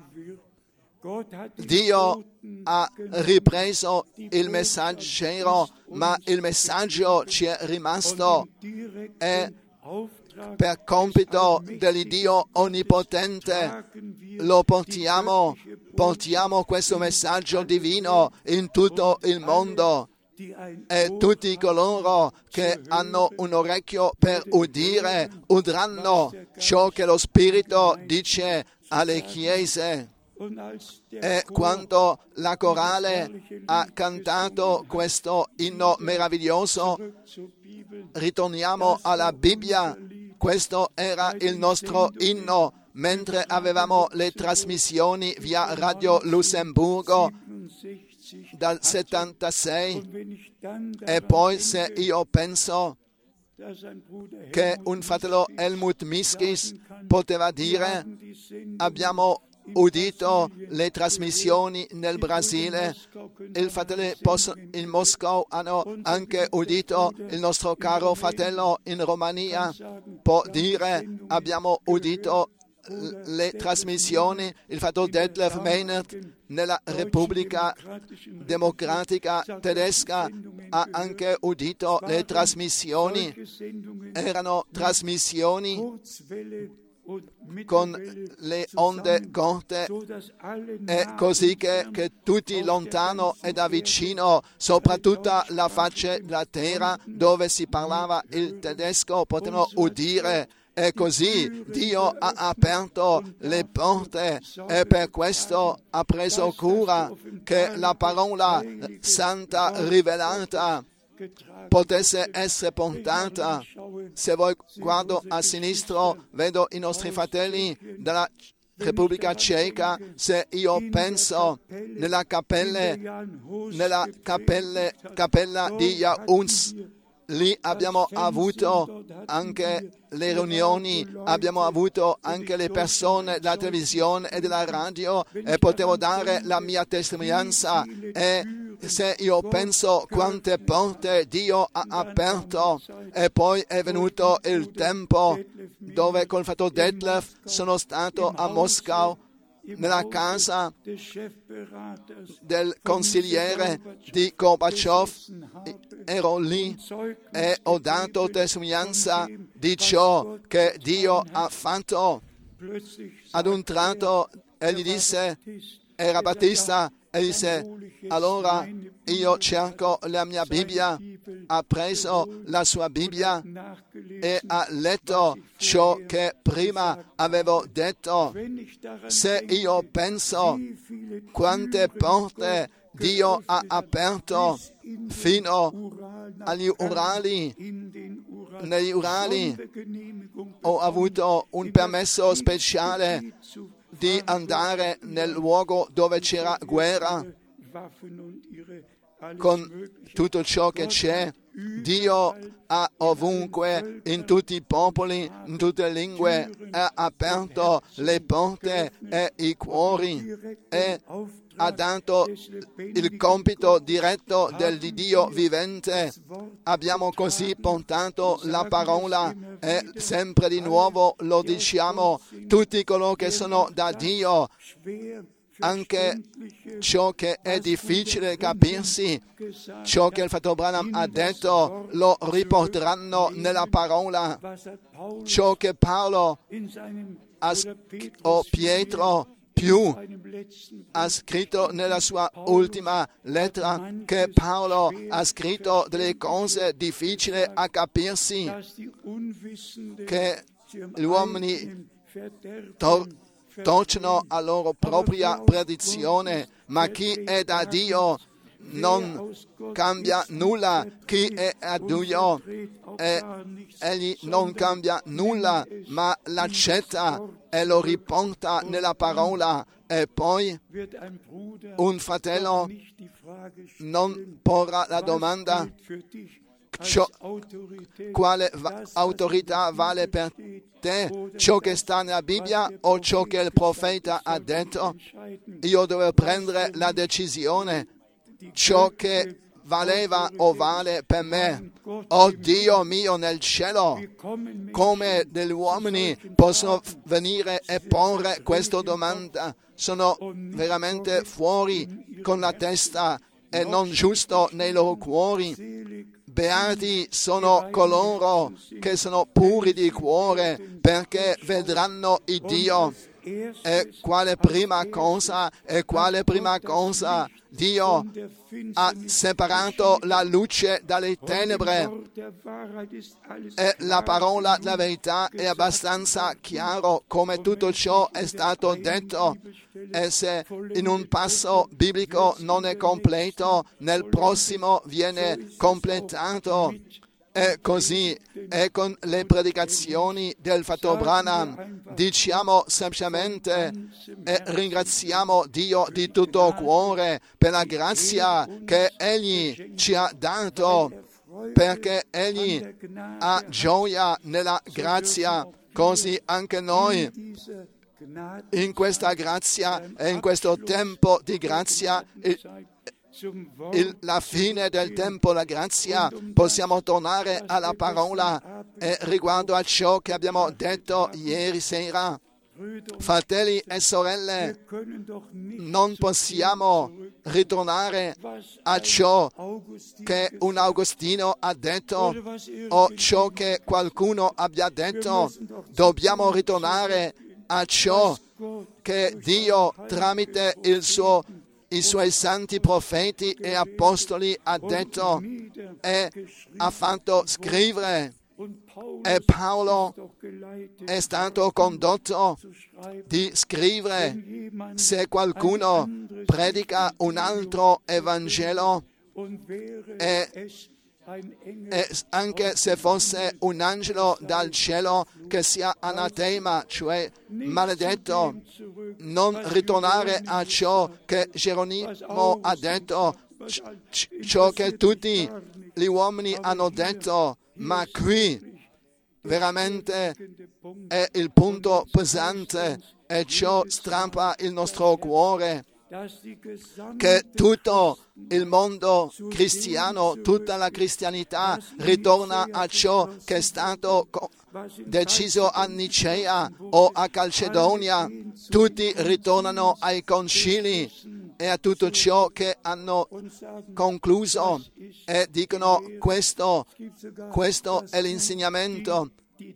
Dio ha ripreso il messaggero, ma il messaggio ci è rimasto e per compito dell'Iddio Onnipotente lo portiamo, portiamo questo messaggio divino in tutto il mondo. E tutti coloro che hanno un orecchio per udire, udranno ciò che lo Spirito dice alle chiese. E quando la corale ha cantato questo inno meraviglioso, ritorniamo alla Bibbia. Questo era il nostro inno mentre avevamo le trasmissioni via Radio Lussemburgo dal settantasei. E poi se io penso che un fratello Helmut Miskis poteva dire abbiamo udito le trasmissioni nel Brasile, il fratello in Mosca hanno anche udito il nostro caro fratello in Romania, può dire abbiamo udito le trasmissioni, il fratello Detlef Meinert nella Repubblica Democratica Tedesca ha anche udito le trasmissioni, erano trasmissioni con le onde corte, e così che, che tutti lontano e da vicino, soprattutto la faccia della terra dove si parlava il tedesco, potevano udire. E così Dio ha aperto le porte e per questo ha preso cura che la parola santa rivelata potesse essere portata. Se voi guardo a sinistra, vedo i nostri fratelli della Repubblica Ceca. Se io penso nella cappella, nella cappella, cappella di Jauns, lì abbiamo avuto anche le riunioni, abbiamo avuto anche le persone della televisione e della radio e potevo dare la mia testimonianza. E se io penso quante porte Dio ha aperto, e poi è venuto il tempo dove col fratello Detlef sono stato a Mosca nella casa del consigliere di Gorbaciov, ero lì e ho dato testimonianza di ciò che Dio ha fatto. Ad un tratto egli disse, era Battista, e disse, allora io cerco la mia Bibbia, ha preso la sua Bibbia e ha letto ciò che prima avevo detto. Se io penso quante porte Dio ha aperto fino agli Urali, negli Urali ho avuto un permesso speciale di andare nel luogo dove c'era guerra con tutto ciò che c'è. Dio ha ovunque, in tutti i popoli, in tutte le lingue, ha aperto le porte e i cuori e ha dato il compito diretto del Dio vivente. Abbiamo così portato la parola e sempre di nuovo lo diciamo, tutti coloro che sono da Dio, anche ciò che è difficile capirsi, ciò che il fratello Branham ha detto, lo riporteranno nella parola. Ciò che Paolo ha, o Pietro più ha scritto nella sua ultima lettera, che Paolo ha scritto delle cose difficili a capirsi, che gli uomini tor- torcono la loro propria perdizione, ma chi è da Dio non cambia nulla. Chi è a Dio, eh, egli non cambia nulla, ma l'accetta e lo riporta nella parola. E poi un fratello non porrà la domanda: ciò, quale va- autorità vale per te? Ciò che sta nella Bibbia o ciò che il profeta ha detto? Io devo prendere la decisione. Ciò che valeva o vale per me. Oh Dio mio nel cielo, come degli uomini possono venire e porre questa domanda? Sono veramente fuori con la testa e non giusto nei loro cuori. Beati sono coloro che sono puri di cuore, perché vedranno il Dio. E quale prima cosa, e quale prima cosa, Dio ha separato la luce dalle tenebre, e la parola della verità è abbastanza chiaro come tutto ciò è stato detto, e se in un passo biblico non è completo, nel prossimo viene completato. E così è con le predicazioni del Fratello Branham. Diciamo semplicemente e ringraziamo Dio di tutto cuore per la grazia che Egli ci ha dato, perché Egli ha gioia nella grazia, così anche noi in questa grazia e in questo tempo di grazia, il, il, la fine del tempo, la grazia, possiamo tornare alla parola e riguardo a ciò che abbiamo detto ieri sera. Fratelli e sorelle, non possiamo ritornare a ciò che un Augustino ha detto o ciò che qualcuno abbia detto. Dobbiamo ritornare a ciò che Dio tramite il suo i suoi santi profeti e apostoli ha detto e ha fatto scrivere, e Paolo è stato condotto di scrivere. Se qualcuno predica un altro Evangelo, e E anche se fosse un angelo dal cielo, che sia anatema, cioè maledetto, non ritornare a ciò che Geronimo ha detto, ciò che tutti gli uomini hanno detto, ma qui veramente è il punto pesante e ciò strappa il nostro cuore, che tutto il mondo cristiano, tutta la cristianità ritorna a ciò che è stato deciso a Nicea o a Calcedonia. Tutti ritornano ai concili e a tutto ciò che hanno concluso e dicono questo, questo è l'insegnamento.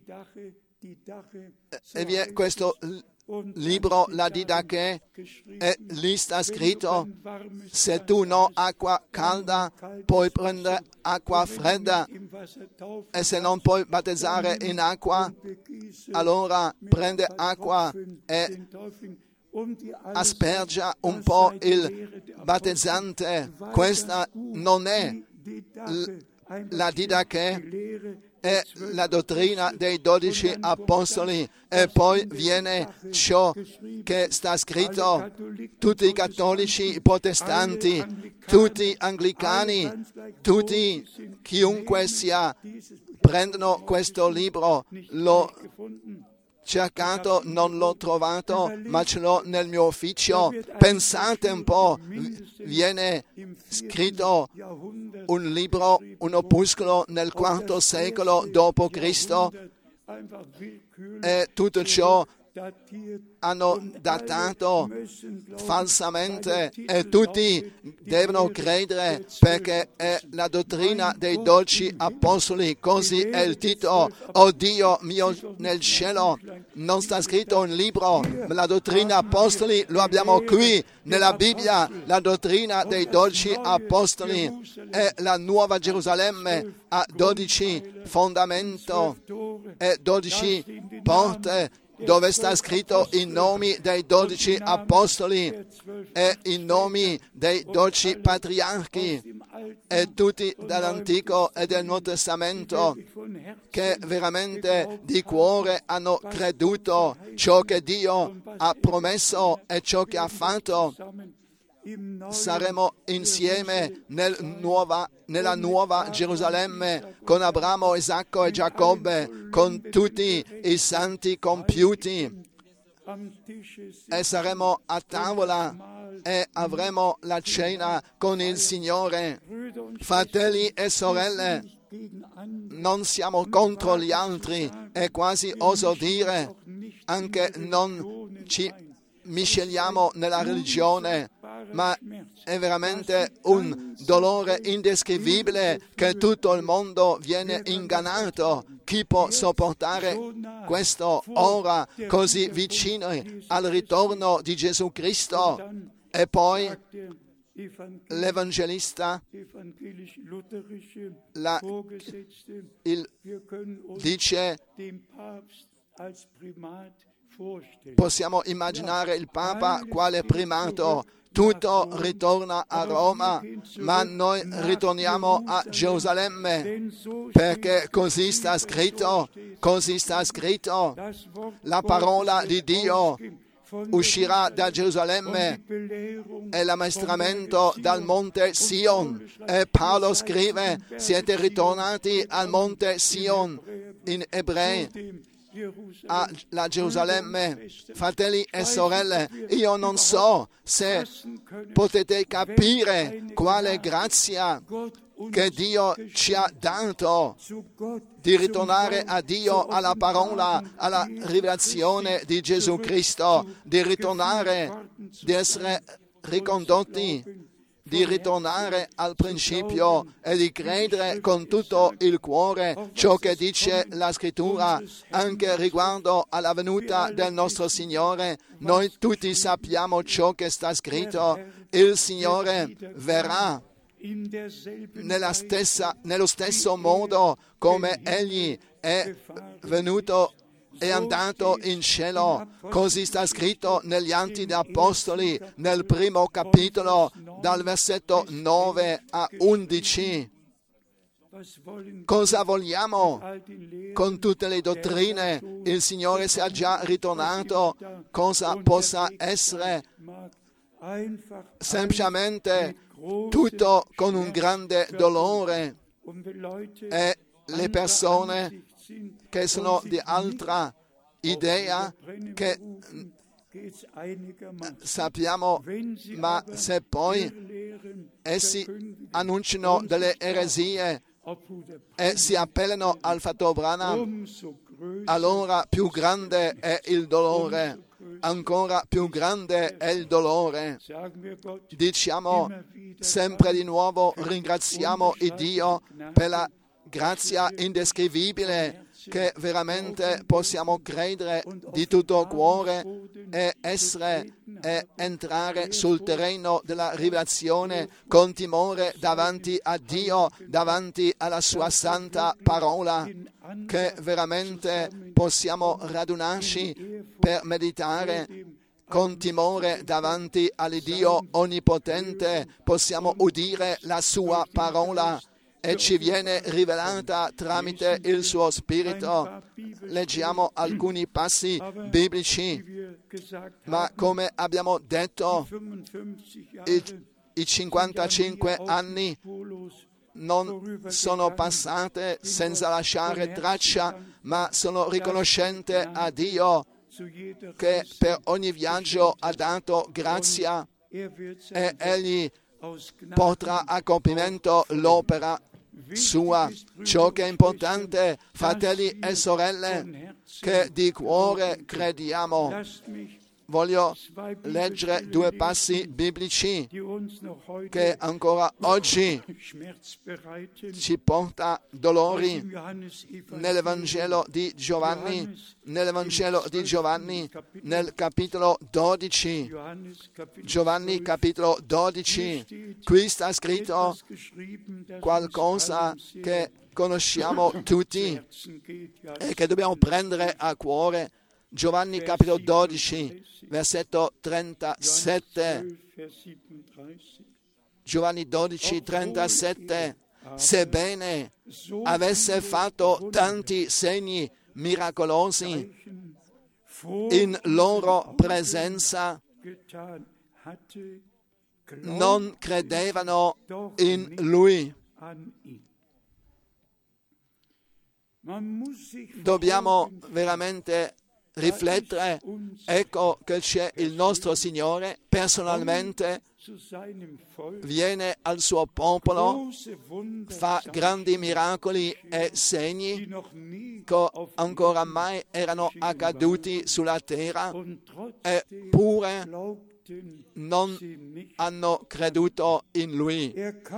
E vi è questo libro, la Didache, e lì sta scritto: se tu non hai acqua calda puoi prendere acqua fredda, e se non puoi battezzare in acqua, allora prende acqua e aspergia un po' il battezzante. Questa non è la Didache, è la dottrina dei dodici apostoli. E poi viene ciò che sta scritto: tutti i cattolici, i protestanti, tutti gli anglicani, tutti, chiunque sia, prendono questo libro. L'ho cercato, non l'ho trovato, ma ce l'ho nel mio ufficio. Pensate un po', viene scritto un libro, un opuscolo nel quarto secolo dopo Cristo, e tutto ciò hanno datato falsamente, e tutti devono credere perché è la dottrina dei dodici apostoli. Così è il titolo: oh Dio mio nel cielo. Non sta scritto un libro, ma la dottrina apostoli lo abbiamo qui nella Bibbia. La dottrina dei dodici apostoli è la nuova Gerusalemme, ha dodici fondamenti e dodici porte. dove sta scritto i nomi dei dodici apostoli e i nomi dei dodici patriarchi e tutti dall'Antico e del Nuovo Testamento che veramente di cuore hanno creduto ciò che Dio ha promesso e ciò che ha fatto. Saremo insieme nel nuova, nella nuova Gerusalemme con Abramo, Isacco e Giacobbe, con tutti i santi compiuti, e saremo a tavola e avremo la cena con il Signore. Fratelli e sorelle, non siamo contro gli altri e quasi oso dire anche non ci misceliamo nella religione, ma è veramente un dolore indescrivibile che tutto il mondo viene ingannato. Chi può sopportare questo ora così vicino al ritorno di Gesù Cristo? E poi l'Evangelista la, il, dice: possiamo immaginare il Papa quale primato. Tutto ritorna a Roma, ma noi ritorniamo a Gerusalemme, perché così sta scritto, così sta scritto. La parola di Dio uscirà da Gerusalemme e l'ammaestramento dal monte Sion. E Paolo scrive: siete ritornati al monte Sion, in ebrei, alla Gerusalemme. Fratelli e sorelle, io non so se potete capire quale grazia che Dio ci ha dato di ritornare a Dio, alla parola, alla rivelazione di Gesù Cristo, di ritornare, di essere ricondotti, di ritornare al principio e di credere con tutto il cuore ciò che dice la Scrittura anche riguardo alla venuta del nostro Signore. Noi tutti sappiamo ciò che sta scritto: il Signore verrà nella stessa, nello stesso modo come Egli è venuto, è andato in cielo. Così sta scritto negli Atti degli Apostoli, nel primo capitolo, dal versetto nove a undici. Cosa vogliamo con tutte le dottrine? Il Signore sia già ritornato. Cosa possa essere? Semplicemente tutto con un grande dolore, e le persone che sono di altra idea, che sappiamo, ma se poi essi annunciano delle eresie e si appellano al Fatto Branham, allora più grande è il dolore, ancora più grande è il dolore. Diciamo sempre di nuovo, ringraziamo il Dio per la grazia indescrivibile che veramente possiamo credere di tutto cuore e essere e entrare sul terreno della rivelazione con timore davanti a Dio, davanti alla sua santa parola, che veramente possiamo radunarci per meditare con timore davanti all'Iddio onnipotente, possiamo udire la sua parola e ci viene rivelata tramite il suo Spirito. Leggiamo alcuni passi biblici, ma come abbiamo detto, i, i cinquantacinque anni non sono passate senza lasciare traccia, ma sono riconoscente a Dio che per ogni viaggio ha dato grazia e Egli porterà a compimento l'opera sua. Ciò che è importante, fratelli e sorelle, che di cuore crediamo. Voglio leggere due passi biblici che ancora oggi ci porta dolori. Nell'Evangelo di Giovanni, nell'Evangelo di Giovanni, nel capitolo dodici, Giovanni capitolo dodici, qui sta scritto qualcosa che conosciamo tutti e che dobbiamo prendere a cuore. Giovanni capitolo dodici, versetto trentasette. Giovanni dodici, trentasette. Sebbene avesse fatto tanti segni miracolosi in loro presenza, non credevano in Lui. Dobbiamo veramente riflettere, ecco che c'è il nostro Signore personalmente, viene al suo popolo, fa grandi miracoli e segni che ancora mai erano accaduti sulla terra, eppure non hanno creduto in Lui.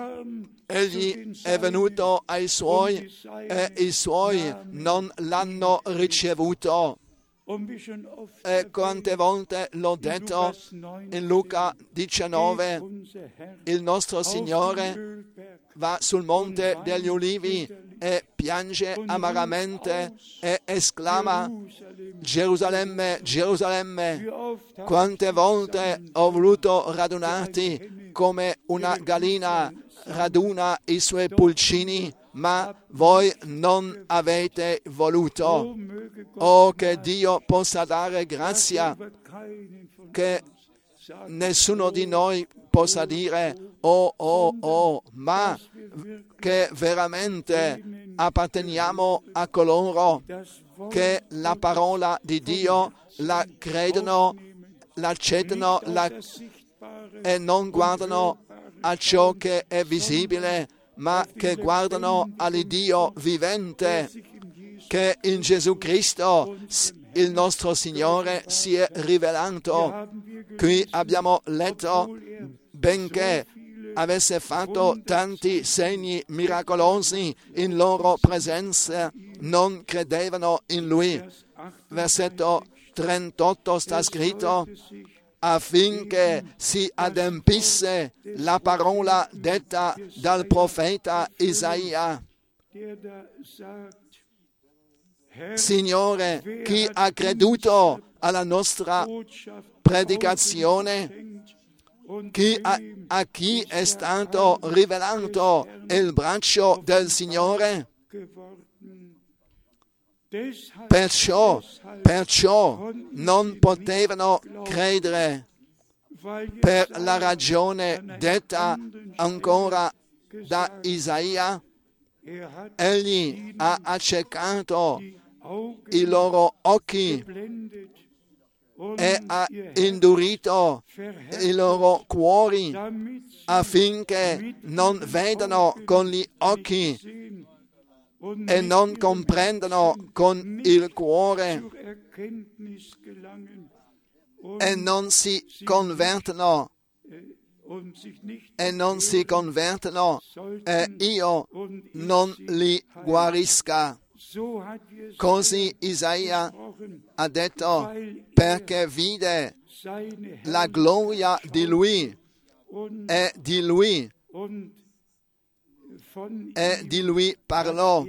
Egli è venuto ai Suoi e i Suoi non l'hanno ricevuto. E quante volte l'ho detto in Luca diciannove, il nostro Signore va sul Monte degli Ulivi e piange amaramente e esclama: Gerusalemme, Gerusalemme, quante volte ho voluto radunarti come una gallina raduna i suoi pulcini, ma voi non avete voluto. Oh, che Dio possa dare grazia, che nessuno di noi possa dire oh, oh, oh, ma che veramente apparteniamo a coloro che la parola di Dio la credono, l'accettano la, e non guardano a ciò che è visibile, ma che guardano all'Iddio vivente, che in Gesù Cristo il nostro Signore si è rivelato. Qui abbiamo letto, benché avesse fatto tanti segni miracolosi in loro presenza, non credevano in Lui. Versetto trentotto sta scritto: affinché si adempisse la parola detta dal profeta Isaia. Signore, chi ha creduto alla nostra predicazione? Chi a, a chi è stato rivelato il braccio del Signore? Perciò, perciò non potevano credere per la ragione detta ancora da Isaia. Egli ha accecato i loro occhi e ha indurito i loro cuori affinché non vedano con gli occhi e non comprendano con il cuore e non si convertono e non si convertono e io non li guarisca. Così Isaia ha detto, perché vide la gloria di Lui e di Lui e di Lui parlò.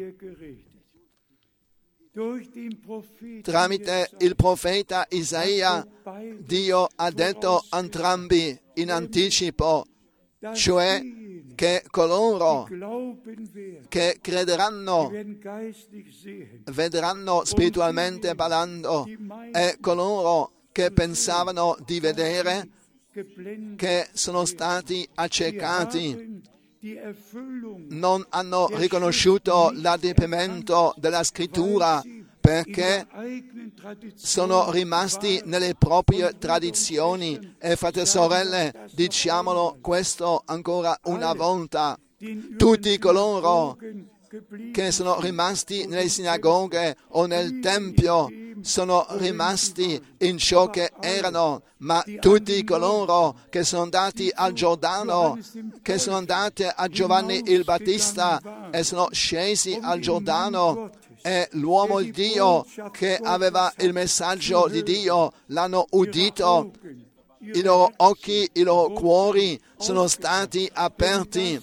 Tramite il profeta Isaia, Dio ha detto entrambi in anticipo, cioè che coloro che crederanno vedranno spiritualmente parlando e coloro che pensavano di vedere, che sono stati accecati, non hanno riconosciuto l'adempimento della scrittura perché sono rimasti nelle proprie tradizioni. E fratelli e sorelle, diciamolo questo ancora una volta, tutti coloro che sono rimasti nelle sinagoghe o nel Tempio sono rimasti in ciò che erano, ma tutti coloro che sono andati al Giordano, che sono andati a Giovanni il Battista e sono scesi al Giordano, e l'uomo di Dio che aveva il messaggio di Dio l'hanno udito, i loro occhi, i loro cuori sono stati aperti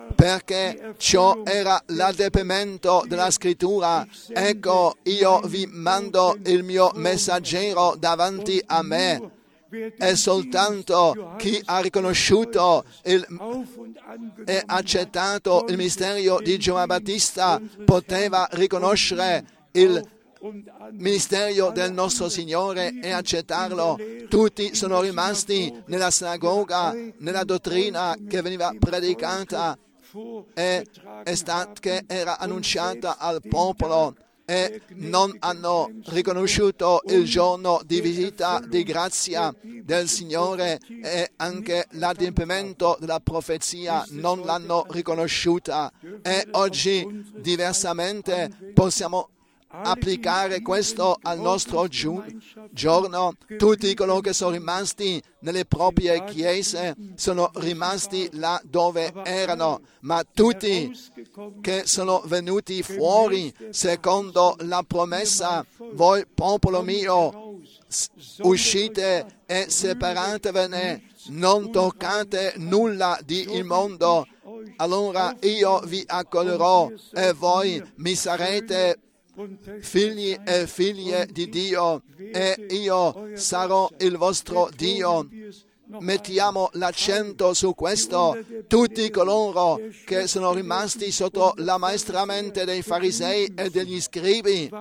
perché ciò era l'adempimento della scrittura. Ecco, io vi mando il mio messaggero davanti a me. È soltanto chi ha riconosciuto il, e accettato il mistero di Giovanni Battista poteva riconoscere il ministero del nostro Signore e accettarlo. Tutti sono rimasti nella sinagoga, nella dottrina che veniva predicata e è stata, che era annunciata al popolo, e non hanno riconosciuto il giorno di visita di grazia del Signore e anche l'adempimento della profezia non l'hanno riconosciuta. E oggi diversamente possiamo applicare questo al nostro giorno. Tutti coloro che sono rimasti nelle proprie chiese sono rimasti là dove erano, ma tutti che sono venuti fuori secondo la promessa: voi popolo mio, uscite e separatevene, non toccate nulla di immondo, allora io vi accoglierò e voi mi sarete figli e figlie di Dio e io sarò il vostro Dio. Mettiamo l'accento su questo. Tutti coloro che sono rimasti sotto l'ammaestramento dei farisei e degli scribi,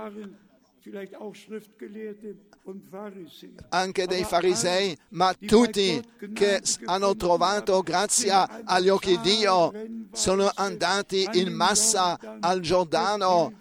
anche dei farisei, ma tutti che hanno trovato grazia agli occhi di Dio, sono andati in massa al Giordano,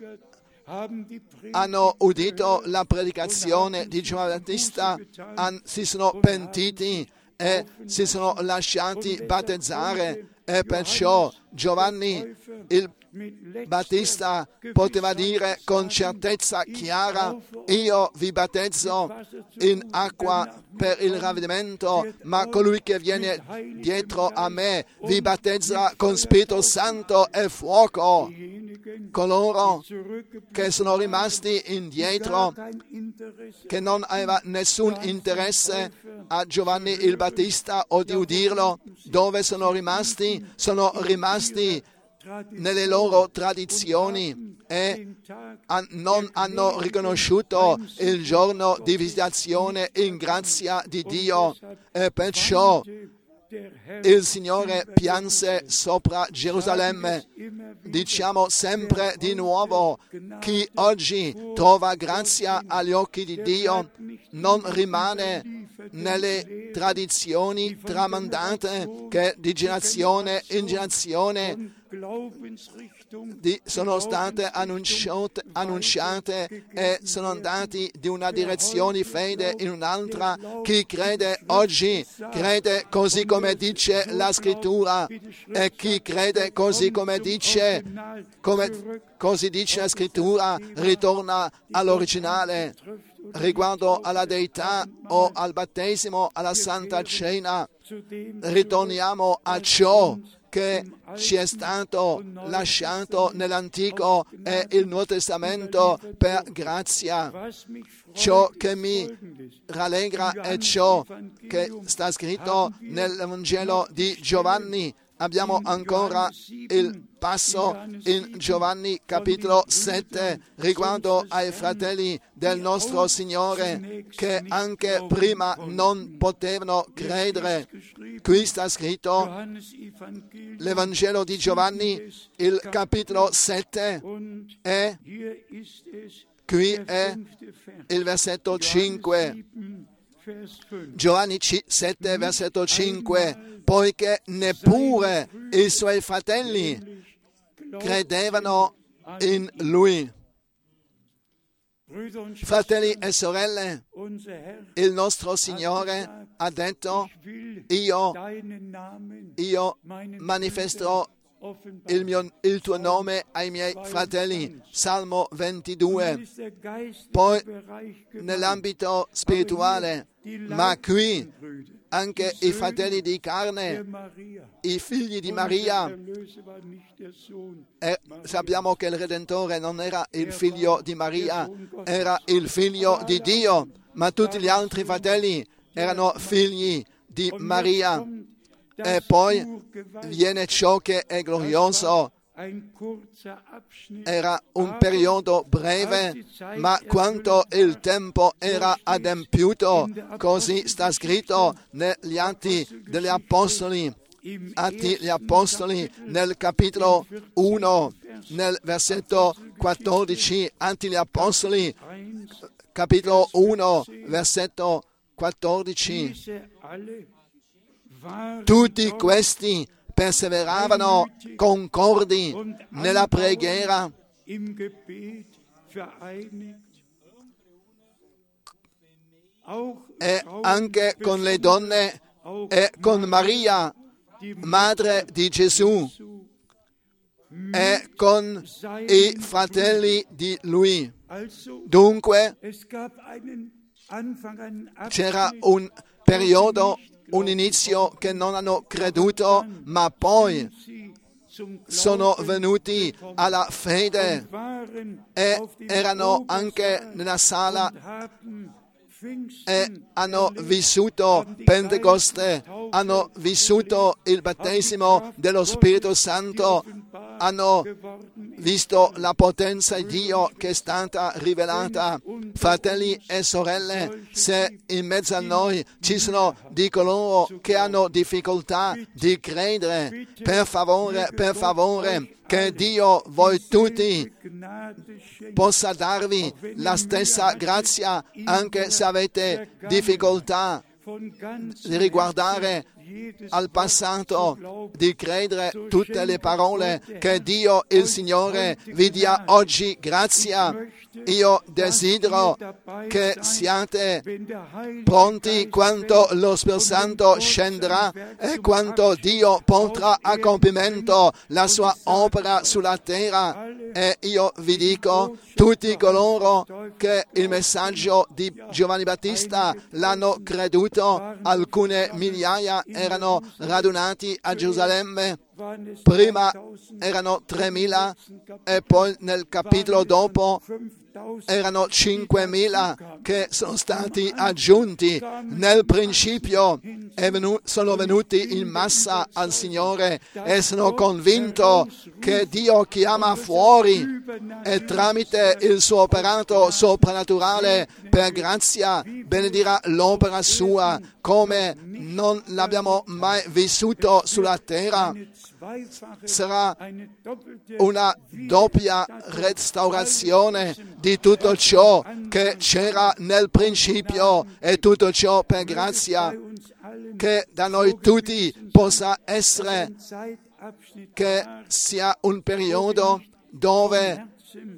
hanno udito la predicazione di Giovanni Battista, han, si sono pentiti e si sono lasciati battezzare, e perciò Giovanni il Battista poteva dire con certezza chiara: io vi battezzo in acqua per il ravvedimento, ma colui che viene dietro a me vi battezza con Spirito Santo e fuoco. Coloro che sono rimasti indietro, che non aveva nessun interesse a Giovanni il Battista o di udirlo, dove sono rimasti? Sono rimasti nelle loro tradizioni e non hanno riconosciuto il giorno di visitazione in grazia di Dio, e perciò il Signore pianse sopra Gerusalemme. Diciamo sempre di nuovo: chi oggi trova grazia agli occhi di Dio non rimane nelle tradizioni tramandate che di generazione in generazione di, sono state annunciate, annunciate e sono andati di una direzione di fede in un'altra. Chi crede oggi crede così come dice la Scrittura, e chi crede così come dice, come, così dice la Scrittura, ritorna all'originale. Riguardo alla Deità o al battesimo, alla Santa Cena, ritorniamo a ciò che ci è stato lasciato nell'Antico e il Nuovo Testamento per grazia. Ciò che mi rallegra è ciò che sta scritto nell'Evangelo di Giovanni. Abbiamo ancora il passo in Giovanni capitolo sette riguardo ai fratelli del nostro Signore che anche prima non potevano credere. Qui sta scritto l'Evangelo di Giovanni, il capitolo sette, e qui è il versetto cinque. Giovanni sette, versetto cinque, poiché neppure i suoi fratelli credevano in lui. Fratelli e sorelle, il nostro Signore ha detto: io, io manifesterò il, mio, il tuo nome ai miei fratelli. Salmo ventidue. Poi nell'ambito spirituale, ma qui anche i fratelli di carne, i figli di Maria, e sappiamo che il Redentore non era il figlio di Maria, era il figlio di Dio, ma tutti gli altri fratelli erano figli di Maria. E poi viene ciò che è glorioso. Era un periodo breve, ma quando il tempo era adempiuto, così sta scritto negli Atti degli Apostoli, Atti degli Apostoli nel capitolo uno, nel versetto quattordici, Atti degli Apostoli, capitolo uno, versetto quattordici. Tutti questi perseveravano concordi nella preghiera e anche con le donne e con Maria, madre di Gesù, e con i fratelli di lui. Dunque c'era un periodo, un inizio che non hanno creduto, ma poi sono venuti alla fede e erano anche nella sala e hanno vissuto Pentecoste, hanno vissuto il battesimo dello Spirito Santo, hanno visto la potenza di Dio che è stata rivelata. Fratelli e sorelle, se in mezzo a noi ci sono di coloro che hanno difficoltà di credere, per favore, per favore, che Dio, voi tutti, possa darvi la stessa grazia, anche se avete difficoltà di riguardare al passato, di credere tutte le parole, che Dio il Signore vi dia oggi grazia. Io desidero che siate pronti quando lo Spirito Santo scenderà e quando Dio porterà a compimento la sua opera sulla terra. E io vi dico, tutti coloro che il messaggio di Giovanni Battista l'hanno creduto, alcune migliaia erano radunati a Gerusalemme. Prima erano tremila e poi nel capitolo dopo erano cinquemila che sono stati aggiunti. Nel principio venu- sono venuti in massa al Signore e sono convinto che Dio chiama fuori e tramite il suo operato soprannaturale per grazia benedirà l'opera sua come non l'abbiamo mai vissuto sulla terra. Sarà una doppia restaurazione di tutto ciò che c'era nel principio e tutto ciò per grazia, che da noi tutti possa essere che sia un periodo dove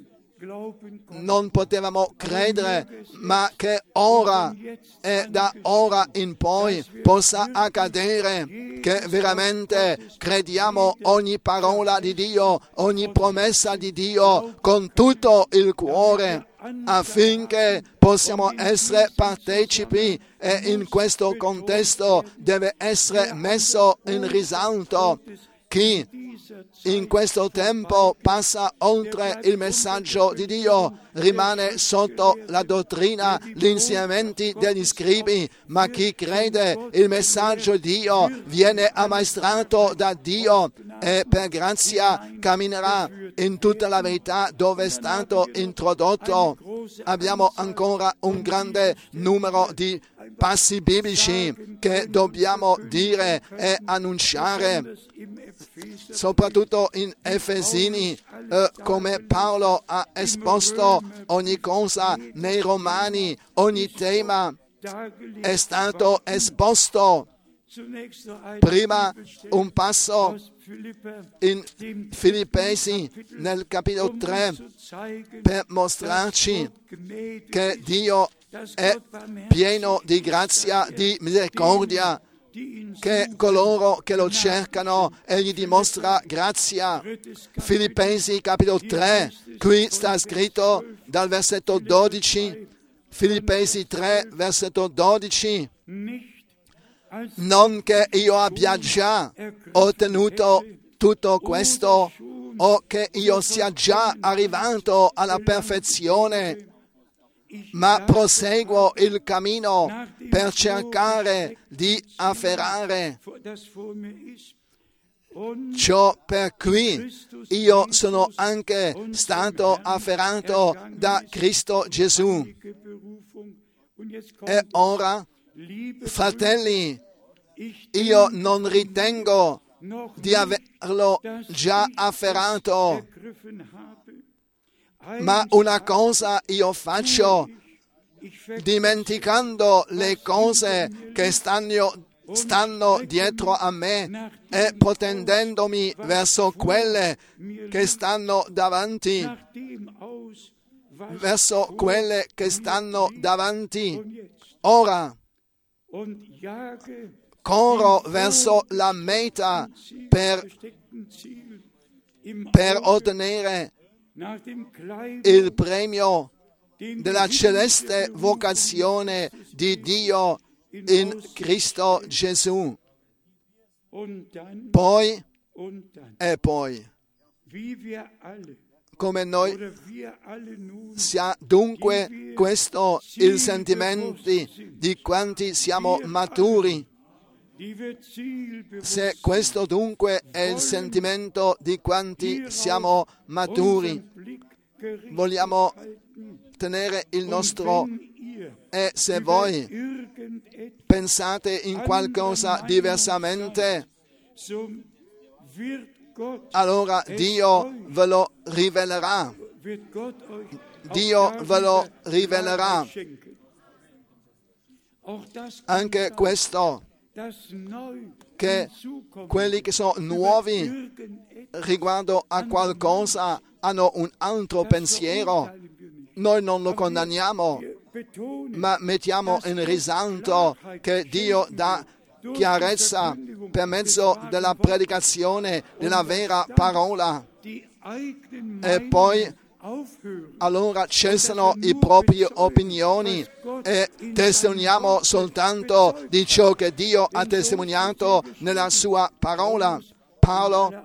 non potevamo credere, ma che ora e da ora in poi possa accadere, che veramente crediamo ogni parola di Dio, ogni promessa di Dio con tutto il cuore, affinché possiamo essere partecipi, e in questo contesto deve essere messo in risalto chi in questo tempo passa oltre il messaggio di Dio, rimane sotto la dottrina, gli insegnamenti degli scribi, ma chi crede il messaggio di Dio viene ammaestrato da Dio e per grazia camminerà in tutta la verità dove è stato introdotto. Abbiamo ancora un grande numero di passi biblici che dobbiamo dire e annunciare, soprattutto in Efesini, eh, come Paolo ha esposto ogni cosa nei Romani, ogni tema è stato esposto. Prima un passo in Filippesi nel capitolo tre per mostrarci che Dio è pieno di grazia, di misericordia, che coloro che lo cercano egli dimostra grazia. Filippesi capitolo tre, qui sta scritto dal versetto dodici, Filippesi tre versetto dodici: non che io abbia già ottenuto tutto questo o che io sia già arrivato alla perfezione, ma proseguo il cammino per cercare di afferrare ciò per cui io sono anche stato afferrato da Cristo Gesù. E ora, fratelli, io non ritengo di averlo già afferrato, ma una cosa io faccio, dimenticando le cose che stanno, stanno dietro a me e protendendomi verso quelle che stanno davanti, verso quelle che stanno davanti. Ora corro verso la meta per, per ottenere il premio della celeste vocazione di Dio in Cristo Gesù. Poi e poi, come noi sia dunque questo il sentimento di quanti siamo maturi. Se questo dunque è il sentimento di quanti siamo maturi, vogliamo tenere il nostro, e se voi pensate in qualcosa diversamente, allora Dio ve lo rivelerà. Dio ve lo rivelerà. Anche questo, che quelli che sono nuovi riguardo a qualcosa hanno un altro pensiero, noi non lo condanniamo, ma mettiamo in risalto che Dio dà chiarezza per mezzo della predicazione della vera parola, e poi allora cessano le proprie opinioni e testimoniamo soltanto di ciò che Dio ha testimoniato nella sua parola. Paolo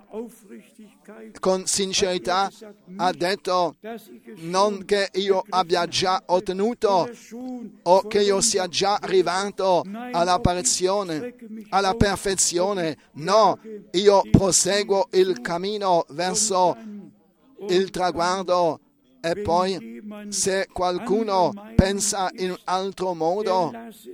con sincerità ha detto: non che io abbia già ottenuto o che io sia già arrivato all'apparizione, alla perfezione, no, io proseguo il cammino verso il traguardo. E poi, se qualcuno pensa in un altro modo,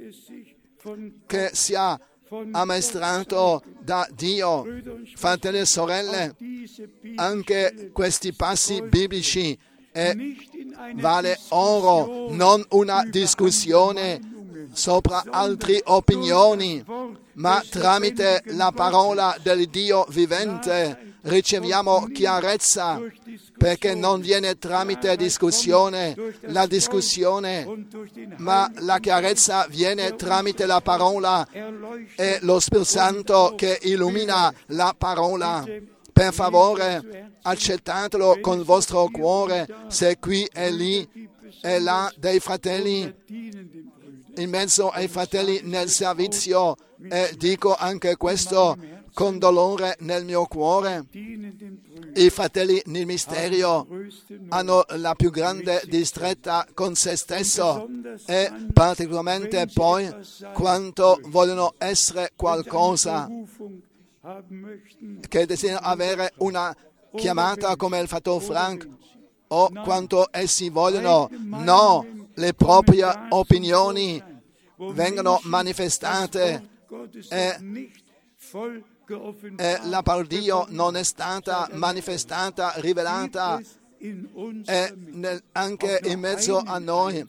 che sia ammaestrato da Dio. Fratelli e sorelle, anche questi passi biblici è, vale oro, non una discussione sopra altre opinioni, ma tramite la parola del Dio vivente riceviamo chiarezza, perché non viene tramite discussione la discussione, ma la chiarezza viene tramite la parola e lo Spirito Santo che illumina la parola. Per favore, accettatelo con il vostro cuore, se qui e lì e là dei fratelli, in mezzo ai fratelli nel servizio, e dico anche questo con dolore nel mio cuore. I fratelli nel mistero hanno la più grande distretta con se stesso, e particolarmente poi quanto vogliono essere qualcosa, che desiderano avere una chiamata come il fratello Frank, o quanto essi vogliono, no, le proprie opinioni vengono manifestate e, e la parola di Dio non è stata manifestata, rivelata, e nel, anche in mezzo a noi.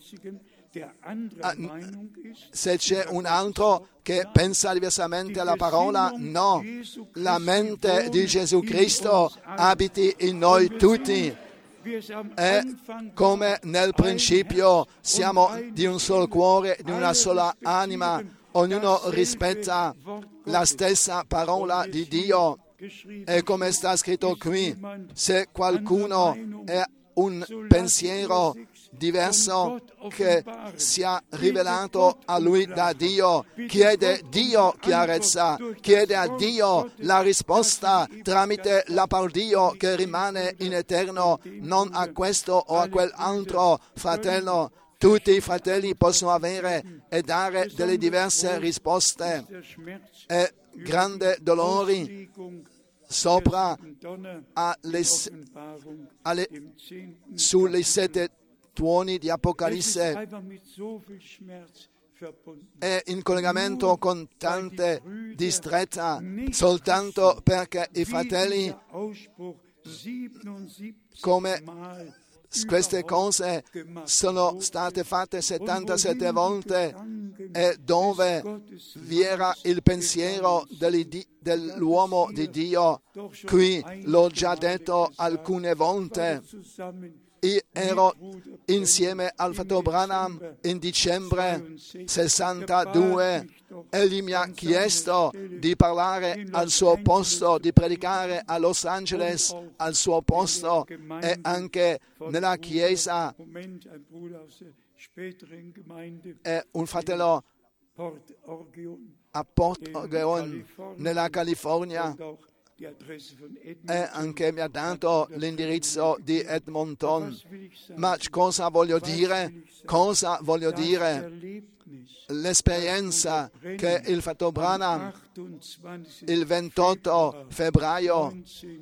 Se c'è un altro che pensa diversamente alla parola, no, la mente di Gesù Cristo abiti in noi tutti. E come nel principio siamo di un solo cuore, di una sola anima, ognuno rispetta la stessa parola di Dio. E come sta scritto qui, se qualcuno ha un pensiero diverso che sia rivelato a lui da Dio, chiede Dio chiarezza, chiede a Dio la risposta tramite la parola di Dio che rimane in eterno, non a questo o a quell'altro fratello. tutti i fratelli possono avere e dare delle diverse risposte. È grande dolore sopra alle, alle, sulle sette tuoni di Apocalisse. È in collegamento con tante distretta soltanto perché i fratelli, come queste cose sono state fatte settantasette volte, e dove vi era il pensiero dell'uomo di Dio. Qui l'ho già detto alcune volte. Io ero insieme al fratello Branham in dicembre sessantadue. Egli mi ha chiesto di parlare al suo posto, di predicare a Los Angeles al suo posto e anche nella chiesa. E un fratello a Port Orgeon nella California, e anche mi ha dato l'indirizzo di Edmonton. Ma cosa voglio dire? Cosa voglio dire? L'esperienza che il fratello Branham il ventotto febbraio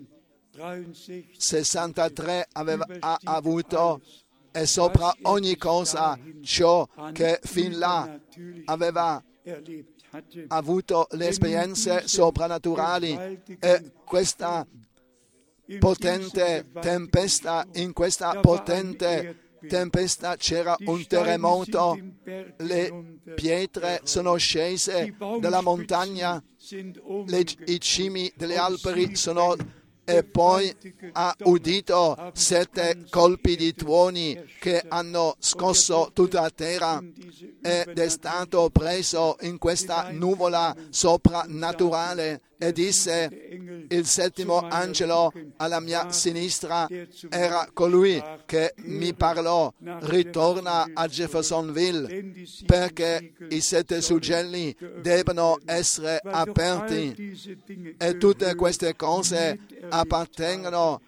sessantatré aveva, ha avuto, e sopra ogni cosa ciò che fin là aveva avuto le esperienze soprannaturali, e questa potente tempesta, in questa potente tempesta c'era un terremoto, le pietre sono scese dalla montagna, le, i cimi degli alberi sono, e poi ha udito sette colpi di tuoni che hanno scosso tutta la terra, ed è stato preso in questa nuvola soprannaturale, e disse: il settimo angelo alla mia sinistra era colui che mi parlò: ritorna a Jeffersonville, perché i sette suggelli devono essere aperti, e tutte queste cose appartengono.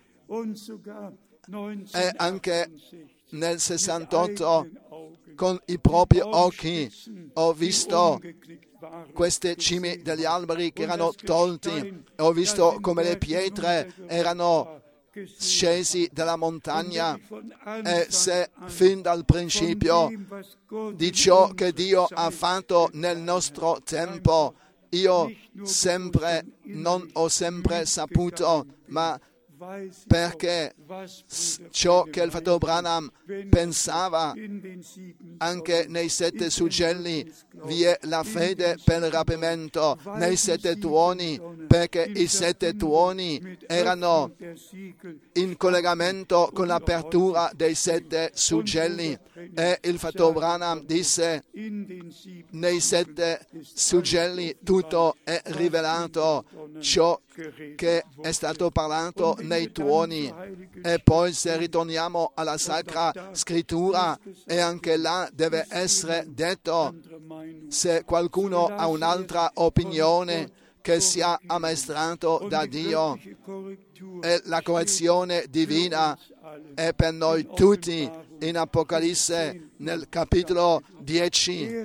E anche nel sessantotto con i propri occhi ho visto queste cime degli alberi che erano tolti, e ho visto come le pietre erano scesi dalla montagna, e se fin dal principio di ciò che Dio ha fatto nel nostro tempo io sempre non ho sempre saputo, ma perché ciò che il fratello Branham pensava, anche nei sette suggelli vi è la fede per il rapimento, nei sette tuoni, perché i sette tuoni erano in collegamento con l'apertura dei sette suggelli, e il fratello Branham disse: nei sette suggelli tutto è rivelato, ciò che è stato parlato nei tuoni. E poi se ritorniamo alla Sacra Scrittura, e anche là deve essere detto, se qualcuno ha un'altra opinione, che sia ammaestrato da Dio, e la correzione divina è per noi tutti. In Apocalisse nel capitolo dieci,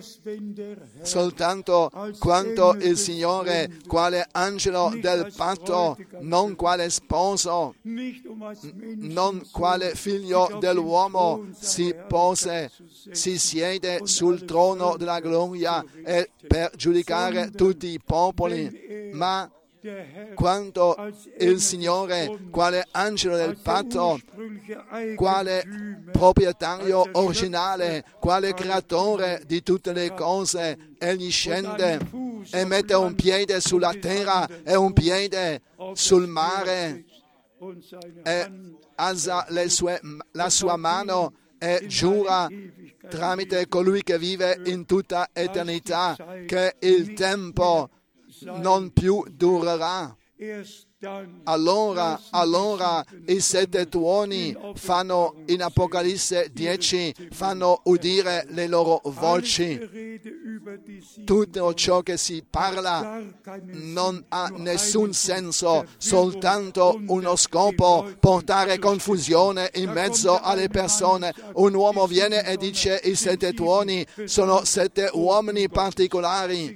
soltanto quando il Signore, quale angelo del patto, non quale sposo, non quale figlio dell'uomo, si pose, si siede sul trono della gloria e per giudicare tutti i popoli, ma quando il Signore, quale angelo del patto, quale proprietario originale, quale creatore di tutte le cose, egli scende e mette un piede sulla terra e un piede sul mare, e alza le sue, la sua mano e giura tramite colui che vive in tutta eternità che il tempo non più durerà. Allora, allora i sette tuoni fanno, in Apocalisse dieci, fanno udire le loro voci, tutto ciò che si parla non ha nessun senso, soltanto uno scopo, portare confusione in mezzo alle persone. Un uomo viene e dice i sette tuoni sono sette uomini particolari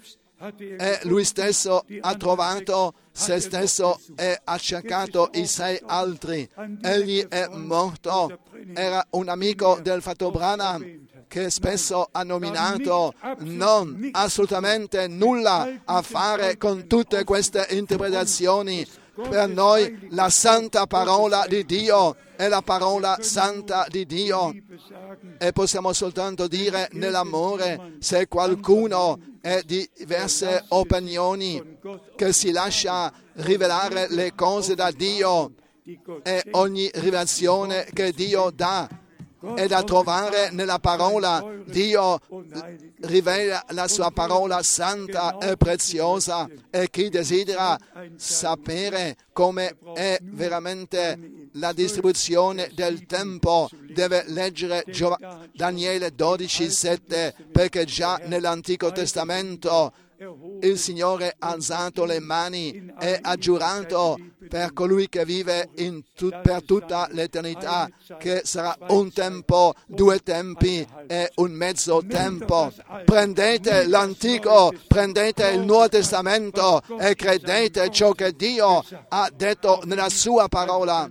e lui stesso ha trovato se stesso e ha cercato i sei altri. Egli è morto, era un amico del fratello Branham che spesso ha nominato, non assolutamente nulla a fare con tutte queste interpretazioni. Per noi la santa parola di Dio è la parola santa di Dio e possiamo soltanto dire nell'amore, se qualcuno è di diverse opinioni, che si lascia rivelare le cose da Dio e ogni rivelazione che Dio dà è da trovare nella parola. Dio rivela la sua parola santa e preziosa e chi desidera sapere come è veramente la distribuzione del tempo deve leggere Giov- Daniele dodici sette, perché già nell'Antico Testamento il Signore ha alzato le mani e ha giurato per colui che vive in tut- per tutta l'eternità che sarà un tempo, due tempi e un mezzo tempo. Prendete l'Antico, prendete il Nuovo Testamento e credete ciò che Dio ha detto nella sua parola.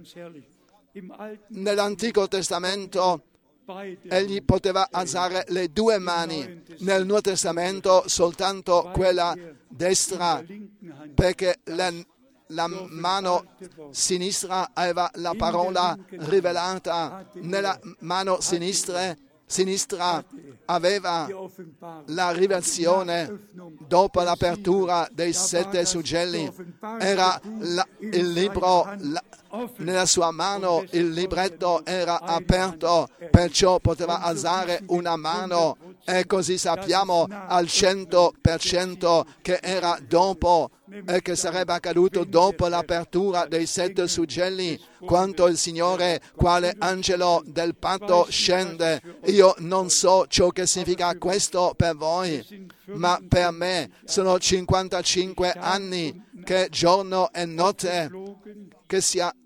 Nell'Antico Testamento egli poteva alzare le due mani, nel Nuovo Testamento soltanto quella destra, perché la, la mano sinistra aveva la parola rivelata, nella mano sinistra, sinistra aveva la rivelazione dopo l'apertura dei sette suggelli. Era la, il libro, la, nella sua mano il libretto era aperto, perciò poteva alzare una mano e così sappiamo al cento per cento che era dopo e che sarebbe accaduto dopo l'apertura dei sette suggelli, quando il Signore, quale angelo del patto, scende. Io non so ciò che significa questo per voi, ma per me sono cinquantacinque anni che giorno e notte che sia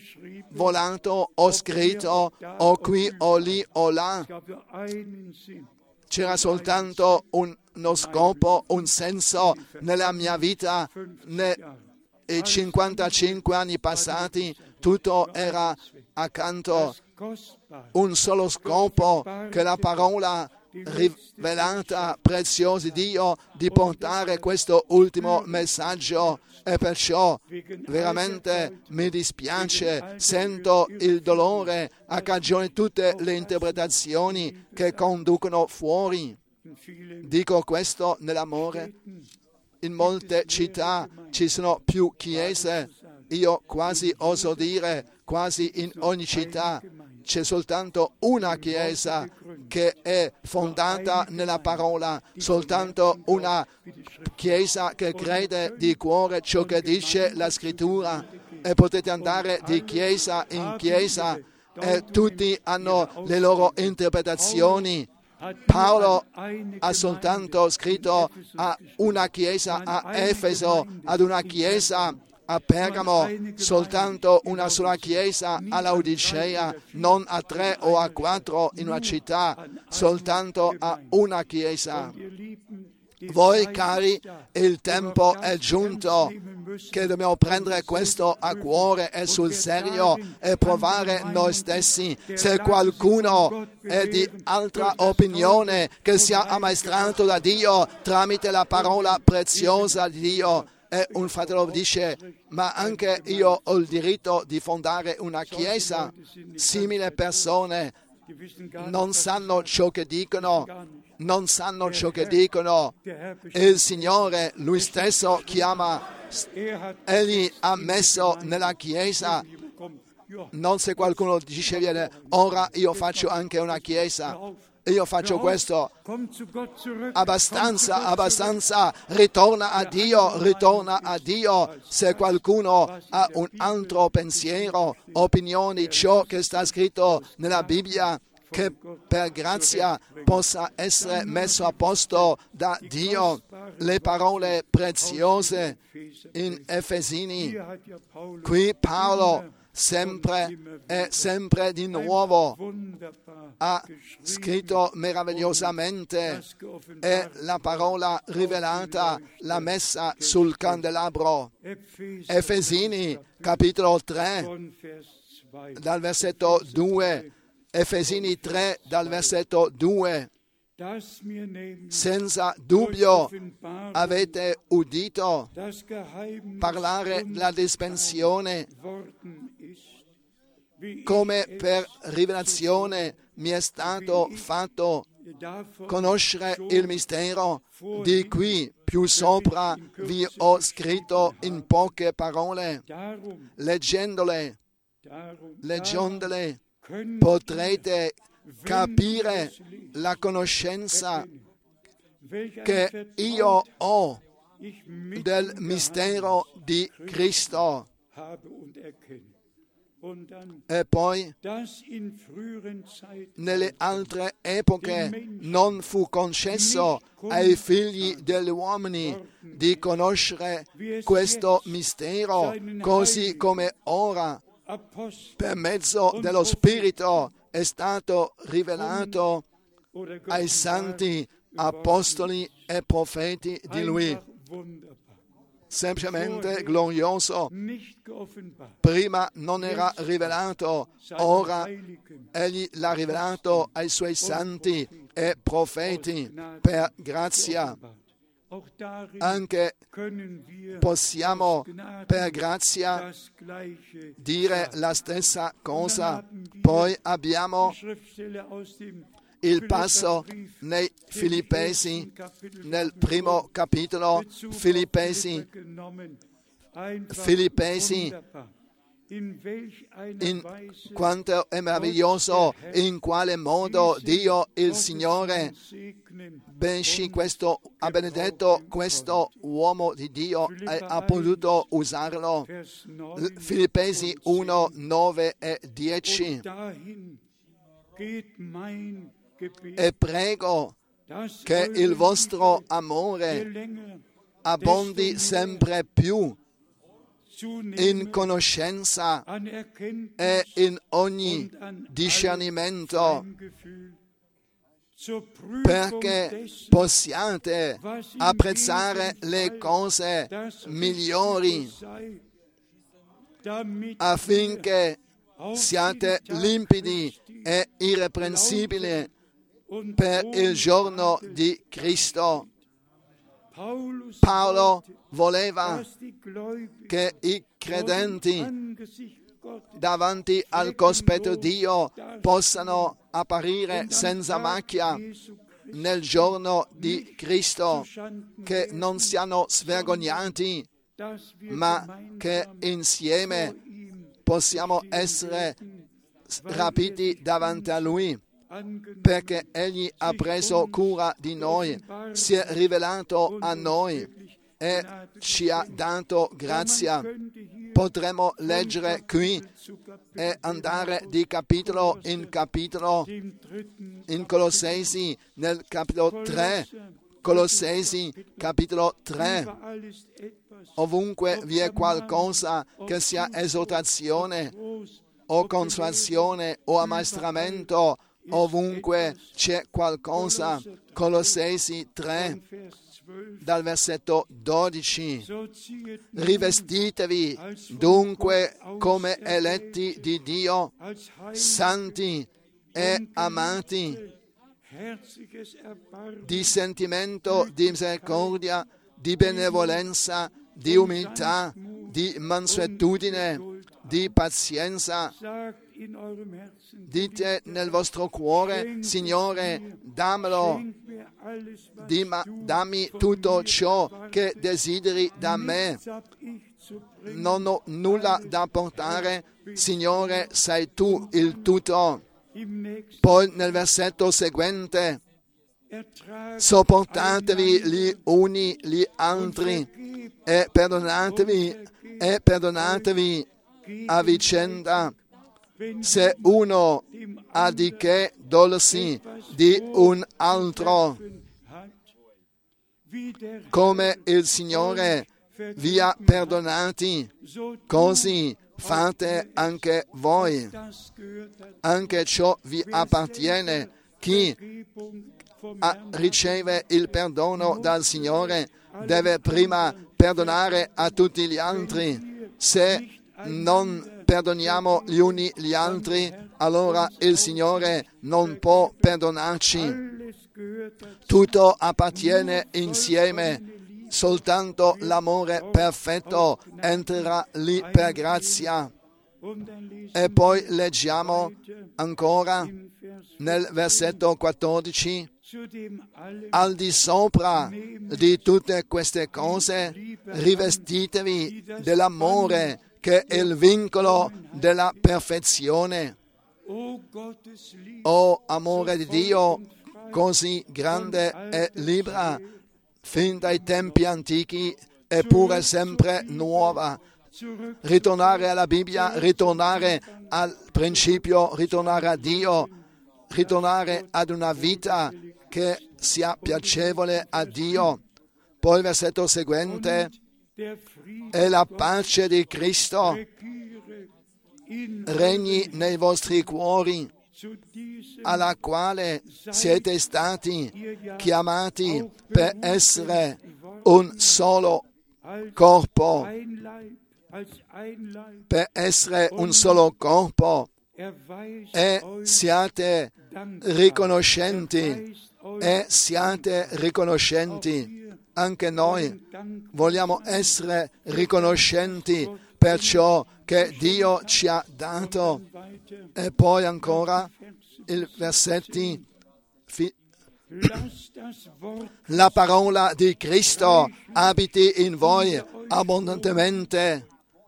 volato o scritto o qui o lì o là. C'era soltanto un, uno scopo, un senso nella mia vita. Nei cinquantacinque anni passati tutto era accanto, un solo scopo, che la parola rivelata, preziosa di Dio, di portare questo ultimo messaggio. E perciò veramente mi dispiace, sento il dolore a cagione di tutte le interpretazioni che conducono fuori. Dico questo nell'amore. In molte città ci sono più chiese, io quasi oso dire, quasi in ogni città c'è soltanto una chiesa che è fondata nella parola, soltanto una chiesa che crede di cuore ciò che dice la scrittura, e potete andare di chiesa in chiesa e tutti hanno le loro interpretazioni. Paolo ha soltanto scritto a una chiesa a Efeso, ad una chiesa a Pergamo, soltanto una sola chiesa a Laodicea, non a tre o a quattro in una città, soltanto a una chiesa. Voi cari, il tempo è giunto che dobbiamo prendere questo a cuore e sul serio e provare noi stessi. Se qualcuno è di altra opinione, che sia ammaestrato da Dio tramite la parola preziosa di Dio. E un fratello dice, ma anche io ho il diritto di fondare una chiesa. Simili persone non sanno ciò che dicono, non sanno ciò che dicono. Il Signore, Lui stesso chiama, Egli ha messo nella chiesa, non se qualcuno dice, viene, ora io faccio anche una chiesa. Io faccio questo, abbastanza, abbastanza, ritorna a Dio, ritorna a Dio. Se qualcuno ha un altro pensiero, opinioni, ciò che sta scritto nella Bibbia, che per grazia possa essere messo a posto da Dio le parole preziose in Efesini. Qui Paolo sempre e sempre di nuovo ha scritto meravigliosamente e la parola rivelata l'ha messa sul candelabro. Efesini capitolo tre dal versetto due. Efesini tre dal versetto due. Senza dubbio avete udito parlare della dispensione, come per rivelazione mi è stato fatto conoscere il mistero di cui più sopra vi ho scritto in poche parole. Leggendole, leggendole potrete capire la conoscenza che io ho del mistero di Cristo. E poi nelle altre epoche non fu concesso ai figli degli uomini di conoscere questo mistero, così come ora per mezzo dello Spirito è stato rivelato ai santi apostoli e profeti di Lui. Semplicemente glorioso. Prima non era rivelato, ora Egli l'ha rivelato ai Suoi santi e profeti per grazia. Anche possiamo per grazia dire la stessa cosa. Poi abbiamo il passo nei Filippesi, nel primo capitolo, Filippesi, Filippesi, in quanto è meraviglioso, in quale modo Dio, il Signore, benci questo, ha benedetto questo uomo di Dio e ha potuto usarlo. Filippesi uno, nove e dieci. E prego che il vostro amore abbondi sempre più in conoscenza e in ogni discernimento, perché possiate apprezzare le cose migliori, affinché siate limpidi e irreprensibili per il giorno di Cristo. Paolo voleva che i credenti davanti al cospetto Dio possano apparire senza macchia nel giorno di Cristo, che non siano svergognati, ma che insieme possiamo essere rapiti davanti a Lui, perché Egli ha preso cura di noi, si è rivelato a noi e ci ha dato grazia. Potremmo leggere qui e andare di capitolo in capitolo in Colossesi, nel capitolo tre, Colossesi capitolo tre. Ovunque vi è qualcosa che sia esortazione o consolazione o ammaestramento, ovunque c'è qualcosa. Colossesi tre, dal versetto dodici. Rivestitevi dunque come eletti di Dio, santi e amati, di sentimento di misericordia, di benevolenza, di umiltà, di mansuetudine, di pazienza. Dite nel vostro cuore: Signore, dammelo, Dima, dammi tutto ciò che desideri da me. Non ho nulla da portare, Signore, sei tu il tutto. Poi nel versetto seguente: sopportatevi gli uni gli altri e perdonatevi e perdonatevi a vicenda. se uno ha di che dolersi di un altro, come il Signore vi ha perdonati, così fate anche voi. Anche ciò vi appartiene. Chi a- riceve il perdono dal Signore deve prima perdonare a tutti gli altri. Se non perdoniamo gli uni gli altri, allora il Signore non può perdonarci. Tutto appartiene insieme. Soltanto l'amore perfetto entrerà lì per grazia. E poi leggiamo ancora nel versetto quattordici: al di sopra di tutte queste cose rivestitevi dell'amore, che è il vincolo della perfezione. O amore di Dio, così grande e libera, fin dai tempi antichi e pure sempre nuova. Ritornare alla Bibbia, ritornare al principio, ritornare a Dio, ritornare ad una vita che sia piacevole a Dio. Poi il versetto seguente: e la pace di Cristo regni nei vostri cuori, alla quale siete stati chiamati per essere un solo corpo, per essere un solo corpo, e siate riconoscenti, e siate riconoscenti. Anche noi vogliamo essere riconoscenti per ciò che Dio ci ha dato. E poi ancora i versetti: la parola di Cristo abiti in voi abbondantemente,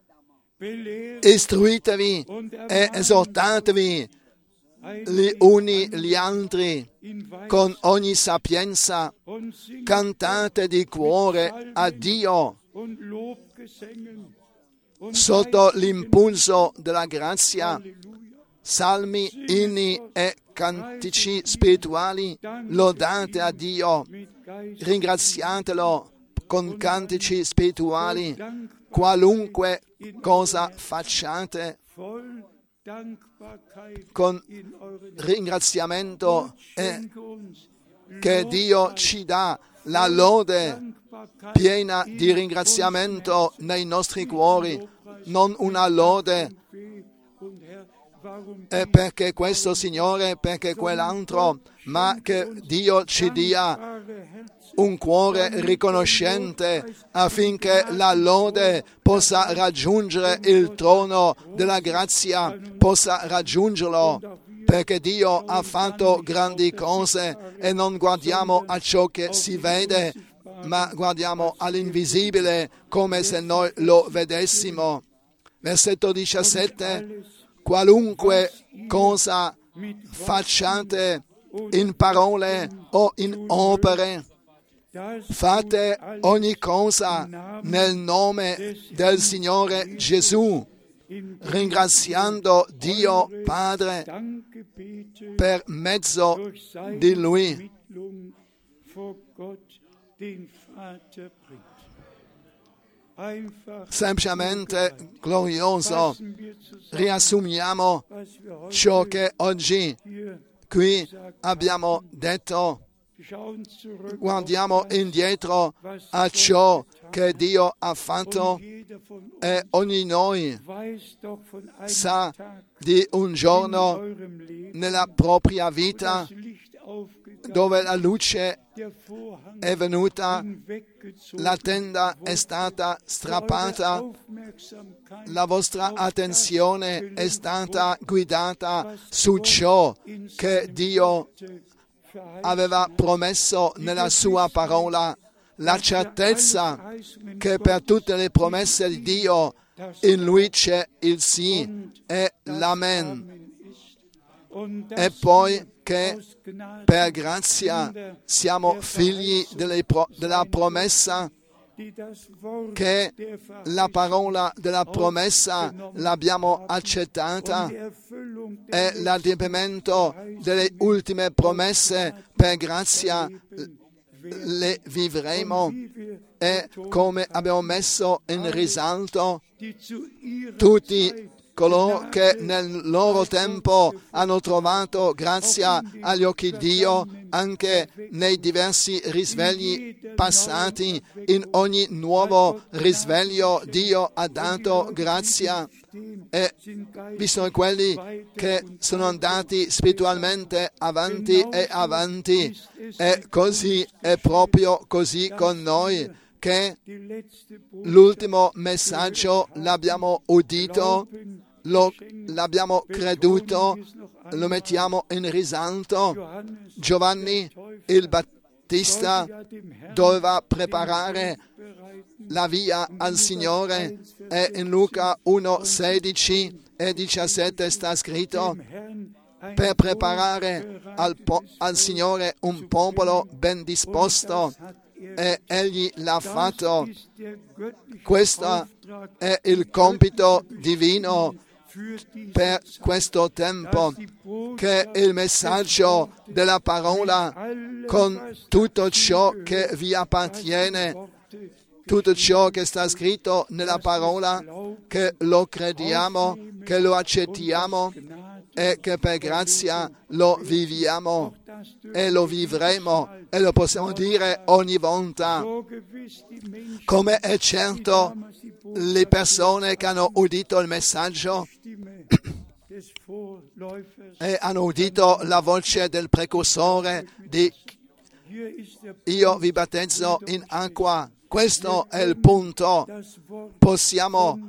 istruitevi e esortatevi gli uni gli altri con ogni sapienza, cantate di cuore a Dio sotto l'impulso della grazia, salmi, inni e cantici spirituali, lodate a Dio, ringraziatelo con cantici spirituali, qualunque cosa facciate, con ringraziamento, e che Dio ci dà la lode piena di ringraziamento nei nostri cuori, non una lode e perché questo Signore, perché quell'altro, ma che Dio ci dia un cuore riconoscente affinché la lode possa raggiungere il trono della grazia, possa raggiungerlo, perché Dio ha fatto grandi cose e non guardiamo a ciò che si vede, ma guardiamo all'invisibile come se noi lo vedessimo. Versetto diciassette: qualunque cosa facciate in parole o in opere, fate ogni cosa nel nome del Signore Gesù, ringraziando Dio Padre per mezzo di Lui. Semplicemente glorioso. Riassumiamo ciò che oggi qui abbiamo detto. Guardiamo indietro a ciò che Dio ha fatto e ogni di noi sa di un giorno nella propria vita dove la luce è venuta, la tenda è stata strappata, la vostra attenzione è stata guidata su ciò che Dio aveva promesso nella sua parola, la certezza che per tutte le promesse di Dio in Lui c'è il sì e l'amen, e poi che per grazia siamo figli delle pro- della promessa, che la parola della promessa l'abbiamo accettata è l'adempimento delle ultime promesse. Per grazia le vivremo, e come abbiamo messo in risalto, tutti coloro che nel loro tempo hanno trovato grazia agli occhi di Dio, anche nei diversi risvegli passati, in ogni nuovo risveglio Dio ha dato grazia, e vi sono quelli che sono andati spiritualmente avanti e avanti, e così è proprio così con noi, che l'ultimo messaggio l'abbiamo udito, lo, l'abbiamo creduto, lo mettiamo in risalto. Giovanni il Battista doveva preparare la via al Signore, e in Luca uno, sedici e diciassette sta scritto: per preparare al, po- al Signore un popolo ben disposto, e egli l'ha fatto. Questo è il compito divino per questo tempo, che il messaggio della parola, con tutto ciò che vi appartiene, tutto ciò che sta scritto nella parola, che lo crediamo, che lo accettiamo e che per grazia lo viviamo e lo vivremo, e lo possiamo dire ogni volta. Come è certo, le persone che hanno udito il messaggio e hanno udito la voce del precursore di io vi battezzo in acqua, questo è il punto. Possiamo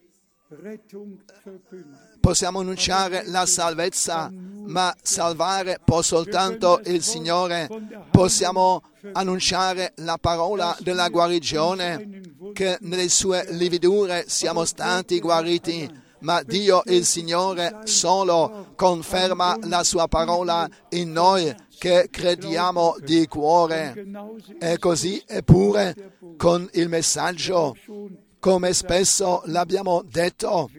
Possiamo annunciare la salvezza, ma salvare può soltanto il Signore. Possiamo annunciare la parola della guarigione, che nelle sue lividure siamo stati guariti, ma Dio il Signore solo conferma la sua parola in noi che crediamo di cuore. E così è pure con il messaggio, come spesso l'abbiamo detto.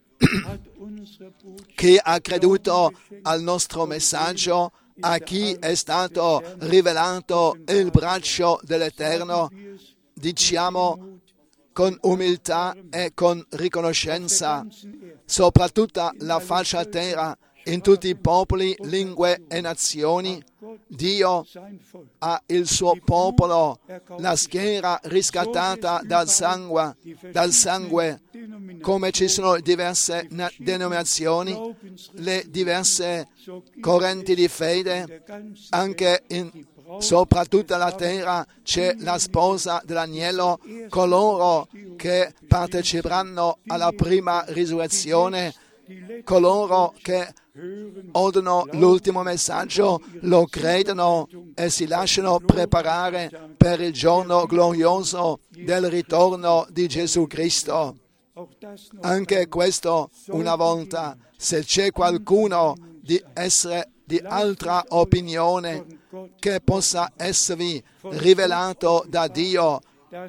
Chi ha creduto al nostro messaggio, a chi è stato rivelato il braccio dell'Eterno, diciamo con umiltà e con riconoscenza, sopra tutta la faccia terra, in tutti i popoli, lingue e nazioni, Dio ha il suo popolo, la schiera riscattata dal sangue, dal sangue, come ci sono diverse denominazioni, le diverse correnti di fede, anche in, sopra tutta la terra c'è la sposa dell'agnello, coloro che parteciperanno alla prima risurrezione, coloro che odono l'ultimo messaggio, lo credono e si lasciano preparare per il giorno glorioso del ritorno di Gesù Cristo. Anche questo una volta, se c'è qualcuno di essere di altra opinione che possa esservi rivelato da Dio,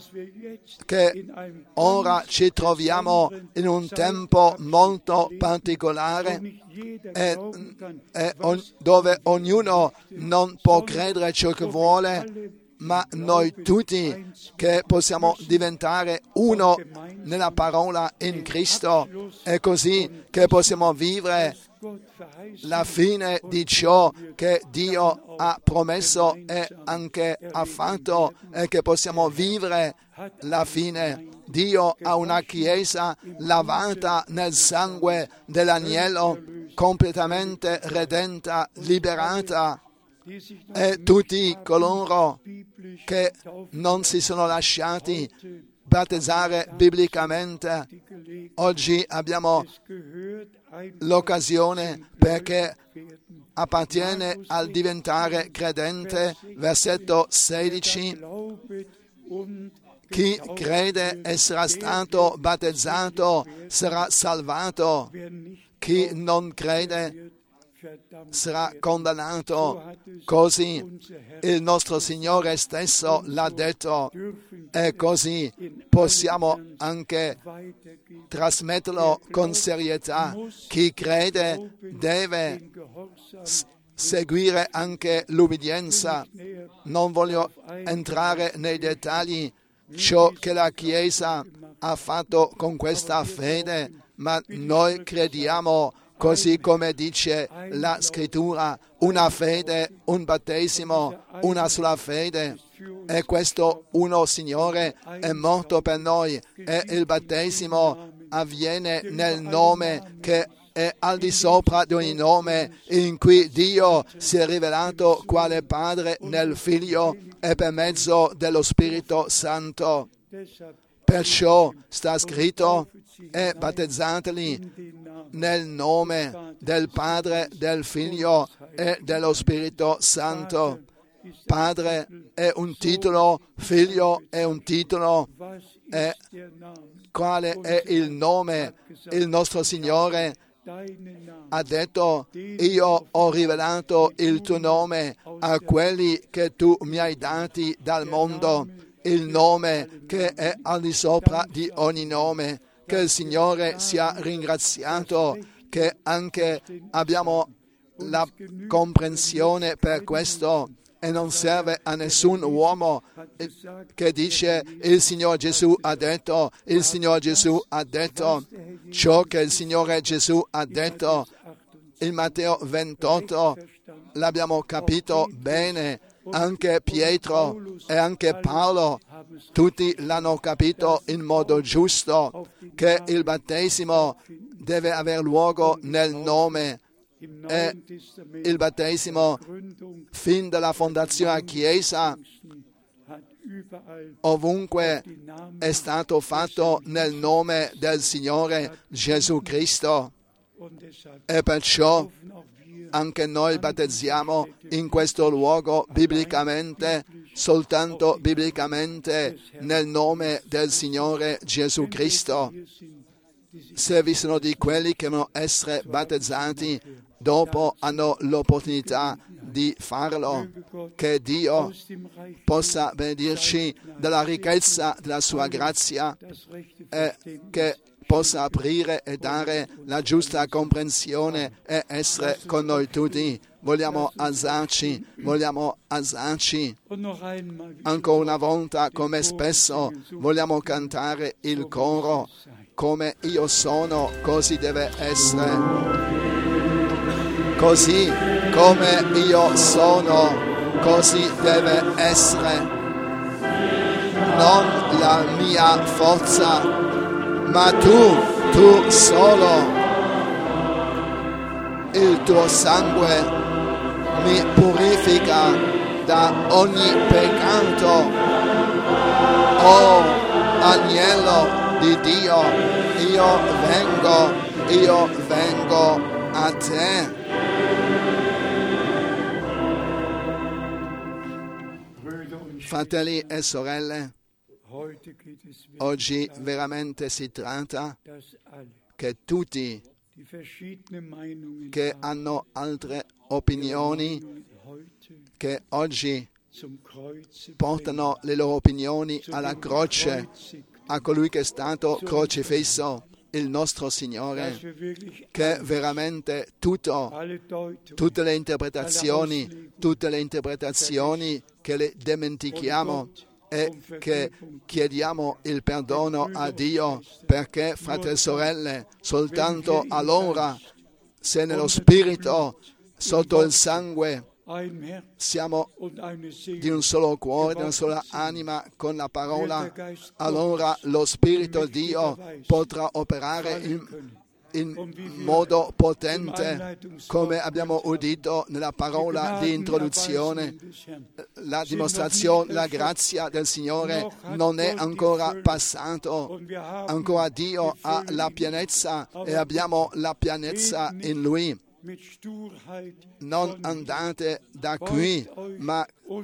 che ora ci troviamo in un tempo molto particolare e, e on, dove ognuno non può credere ciò che vuole, ma noi tutti che possiamo diventare uno nella parola in Cristo, e così che possiamo vivere la fine di ciò che Dio ha promesso e anche ha fatto, e che possiamo vivere la fine. Dio ha una Chiesa lavata nel sangue dell'agnello, completamente redenta, liberata, e tutti coloro che non si sono lasciati battezzare biblicamente, oggi abbiamo l'occasione, perché appartiene al diventare credente. Versetto sedici: chi crede e sarà stato battezzato sarà salvato, chi non crede sarà condannato. Così il nostro Signore stesso l'ha detto, e così possiamo anche trasmetterlo con serietà. Chi crede deve s- seguire anche l'ubbidienza. Non voglio entrare nei dettagli ciò che la Chiesa ha fatto con questa fede, ma noi crediamo, così come dice la Scrittura, una fede, un battesimo, una sola fede. E questo uno Signore è morto per noi e il battesimo avviene nel nome che è al di sopra di ogni nome, in cui Dio si è rivelato quale Padre nel Figlio e per mezzo dello Spirito Santo. Perciò sta scritto: e battezzateli nel nome del Padre, del Figlio e dello Spirito Santo. Padre è un titolo, Figlio è un titolo, e quale è il nome? Il nostro Signore ha detto: io ho rivelato il tuo nome a quelli che tu mi hai dati dal mondo, il nome che è al di sopra di ogni nome. Che il Signore sia ringraziato, che anche abbiamo la comprensione per questo. E non serve a nessun uomo che dice il Signore Gesù ha detto, il Signore Gesù ha detto. Ciò che il Signore Gesù ha detto in Matteo ventotto l'abbiamo capito bene. Anche Pietro e anche Paolo, tutti l'hanno capito in modo giusto, che il battesimo deve aver luogo nel nome. E il battesimo, fin dalla fondazione della Chiesa, ovunque è stato fatto nel nome del Signore Gesù Cristo. E perciò anche noi battezziamo in questo luogo biblicamente, soltanto biblicamente, nel nome del Signore Gesù Cristo. Se vi sono di quelli che devono essere battezzati, dopo hanno l'opportunità di farlo. Che Dio possa benedirci della ricchezza della sua grazia e che possa aprire e dare la giusta comprensione e essere con noi tutti. Vogliamo alzarci, vogliamo alzarci. Ancora una volta, come spesso, vogliamo cantare il coro: come io sono, così deve essere. Così come io sono, così deve essere. Non la mia forza, ma tu, tu solo. Il tuo sangue mi purifica da ogni peccato. Oh, agnello di Dio, io vengo, io vengo a te. Fratelli e sorelle, oggi veramente si tratta che tutti che hanno altre opinioni, che oggi portano le loro opinioni alla croce, a colui che è stato crocifisso, il nostro Signore, che veramente tutto, tutte le interpretazioni, tutte le interpretazioni che le dimentichiamo e che chiediamo il perdono a Dio, perché, fratelli e sorelle, soltanto allora, se nello Spirito, sotto il sangue, siamo di un solo cuore, di una sola anima con la parola, allora lo Spirito di Dio potrà operare in, in modo potente, come abbiamo udito nella parola di introduzione. La dimostrazione, la grazia del Signore non è ancora passato, ancora Dio ha la pienezza e abbiamo la pienezza in Lui. Non andate da qui, ma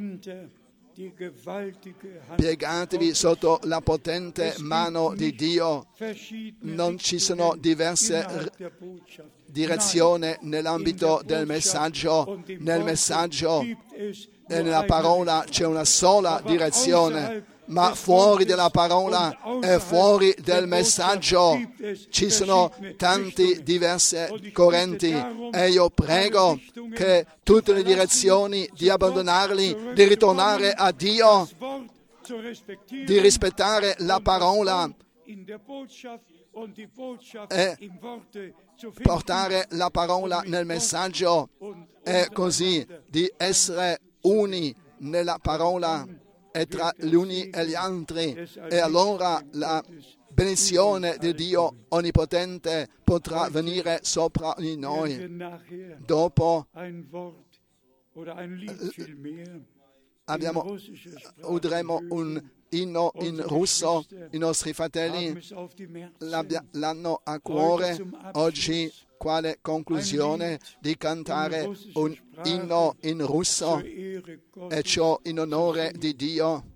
piegatevi sotto la potente mano di Dio. Non ci sono diverse r- direzioni nell'ambito del messaggio. Nel messaggio e nella parola c'è una sola direzione, ma fuori dalla parola e fuori del messaggio ci sono tanti diversi correnti, e io prego che tutte le direzioni di abbandonarli, di ritornare a Dio, di rispettare la parola e portare la parola nel messaggio, e così di essere uni nella parola e tra gli uni e gli altri, e allora la benedizione di Dio Onnipotente potrà venire sopra di noi. Dopo abbiamo, udremo un inno in russo. I nostri fratelli l'hanno a cuore oggi, quale conclusione, di cantare un inno in russo, e ciò in onore di Dio.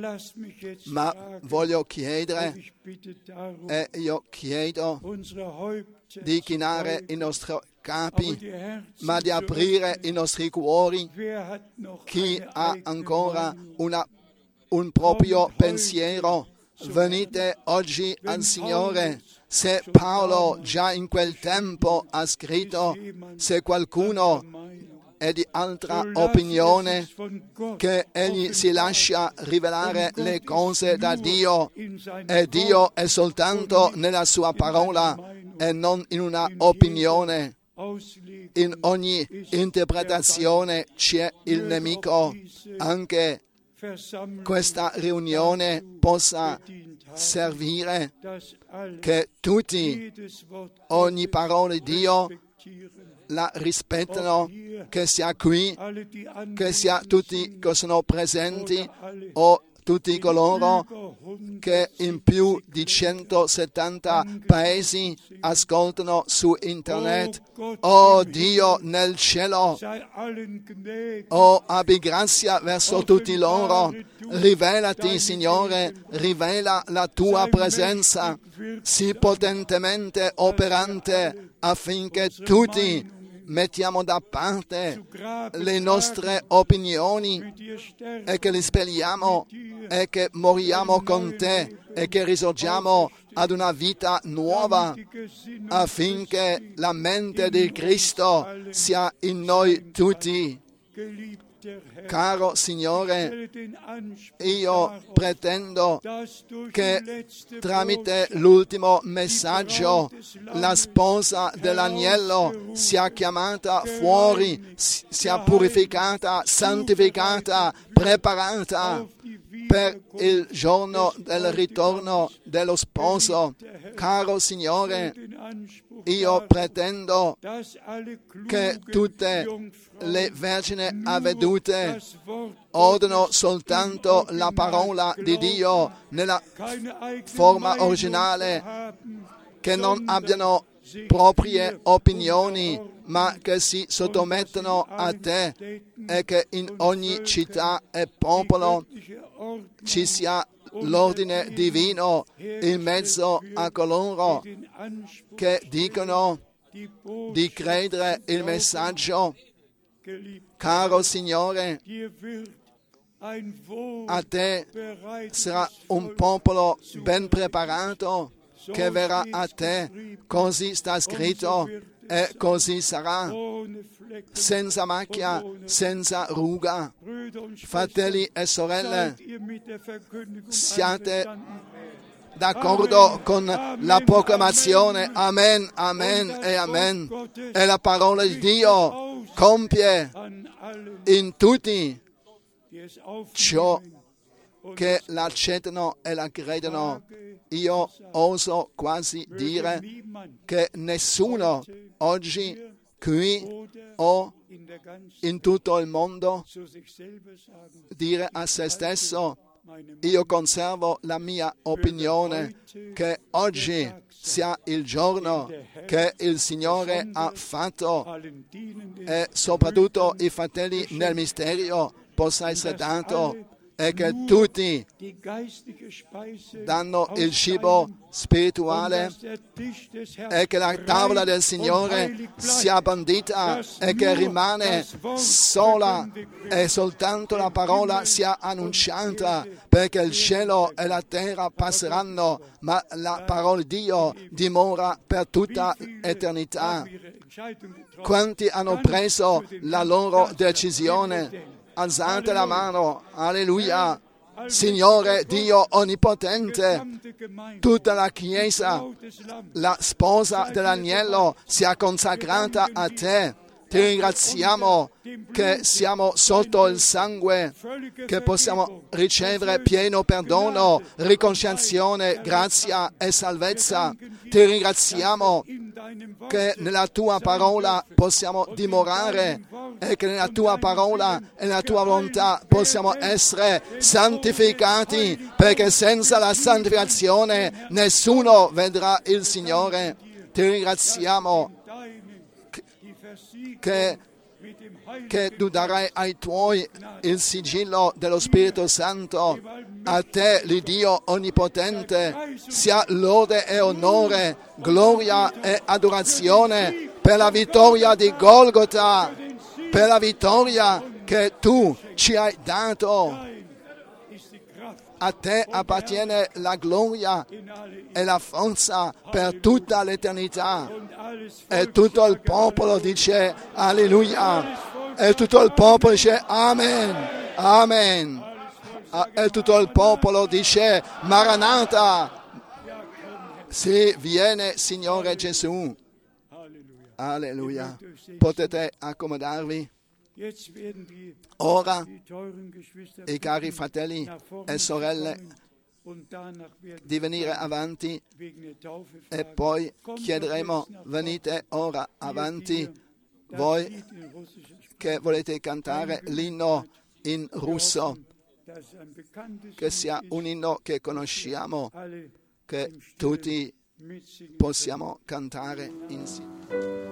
Ma voglio chiedere, e io chiedo di chinare i nostri capi, ma di aprire i nostri cuori. Chi ha ancora una, un proprio pensiero, venite oggi al Signore. Se Paolo già in quel tempo ha scritto, se qualcuno è di altra opinione, che egli si lascia rivelare le cose da Dio, e Dio è soltanto nella sua parola e non in una opinione. In ogni interpretazione c'è il nemico. Anche questa riunione possa servire che tutti, ogni parola di Dio, la rispettano, che sia qui, che sia tutti che sono presenti, o tutti coloro che in più di centosettanta paesi ascoltano su internet. Oh Dio nel cielo, oh abbi grazia verso tutti loro. Rivelati, Signore, rivela la tua presenza, sii potentemente operante, affinché tutti mettiamo da parte le nostre opinioni e che le spelliamo, e che moriamo con te, e che risorgiamo ad una vita nuova, affinché la mente di Cristo sia in noi tutti. Caro Signore, io pretendo che tramite l'ultimo messaggio la sposa dell'agnello sia chiamata fuori, sia purificata, santificata, preparata per il giorno del ritorno dello sposo. Caro Signore, io pretendo che tutte le vergini avvedute odono soltanto la parola di Dio nella forma originale, che non abbiano proprie opinioni, ma che si sottomettano a te, e che in ogni città e popolo ci sia l'ordine divino in mezzo a coloro che dicono di credere il messaggio. Caro Signore, a te sarà un popolo ben preparato che verrà a te, così sta scritto e così sarà, senza macchia, senza ruga. Fratelli e sorelle, siate d'accordo con la proclamazione amen, amen e amen, e la parola di Dio compie in tutti ciò che l'accettano e la credono. Io oso quasi dire che nessuno oggi qui o in tutto il mondo dire a se stesso: io conservo la mia opinione, che oggi sia il giorno che il Signore ha fatto, e soprattutto i fratelli nel mistero possa essere dato e che tutti die geistliche Speise danno il aus cibo deinem, und spirituale dass der Tisch des Herrn e che la tavola rein del und Signore heilig bleibt, sia bandita dass e che nur rimane das Wort sola verkündigt wird. e soltanto la parola sia annunciata, perché il cielo e la terra passeranno, ma la parola di Dio dimora per tutta eternità. Haben ihre Entscheidung getroffen. Quanti hanno preso la loro decisione? Alzate la mano, alleluia. Signore Dio Onnipotente, Gesamte Gemeinde, tutta la Chiesa, Braut des Lammes, la sposa dell'agnello, sia consacrata a te. Ti ringraziamo che siamo sotto il sangue, völlige che possiamo Vergebung, ricevere pieno perdono, riconciliazione, grazia e salvezza. Ti ringraziamo in deinem Wort che nella tua parola possiamo dimorare e che nella tua parola e nella tua volontà possiamo essere santificati, perché senza la santificazione nessuno vedrà il Signore. Ti ringraziamo che, che tu darai ai tuoi il sigillo dello Spirito Santo. A te, l'Iddio Onnipotente, sia lode e onore, gloria e adorazione per la vittoria di Golgota, per la vittoria che tu ci hai dato. A te appartiene la gloria e la forza per tutta l'eternità. E tutto il popolo dice alleluia. E tutto il popolo dice amen, amen. E tutto il popolo dice Maranatha. Sì, viene Signore Gesù. Alleluia. Potete accomodarvi. Ora i cari fratelli e sorelle di venire avanti e poi chiederemo venite ora avanti voi che volete cantare l'inno in russo, che sia un inno che conosciamo, che tutti possiamo cantare insieme.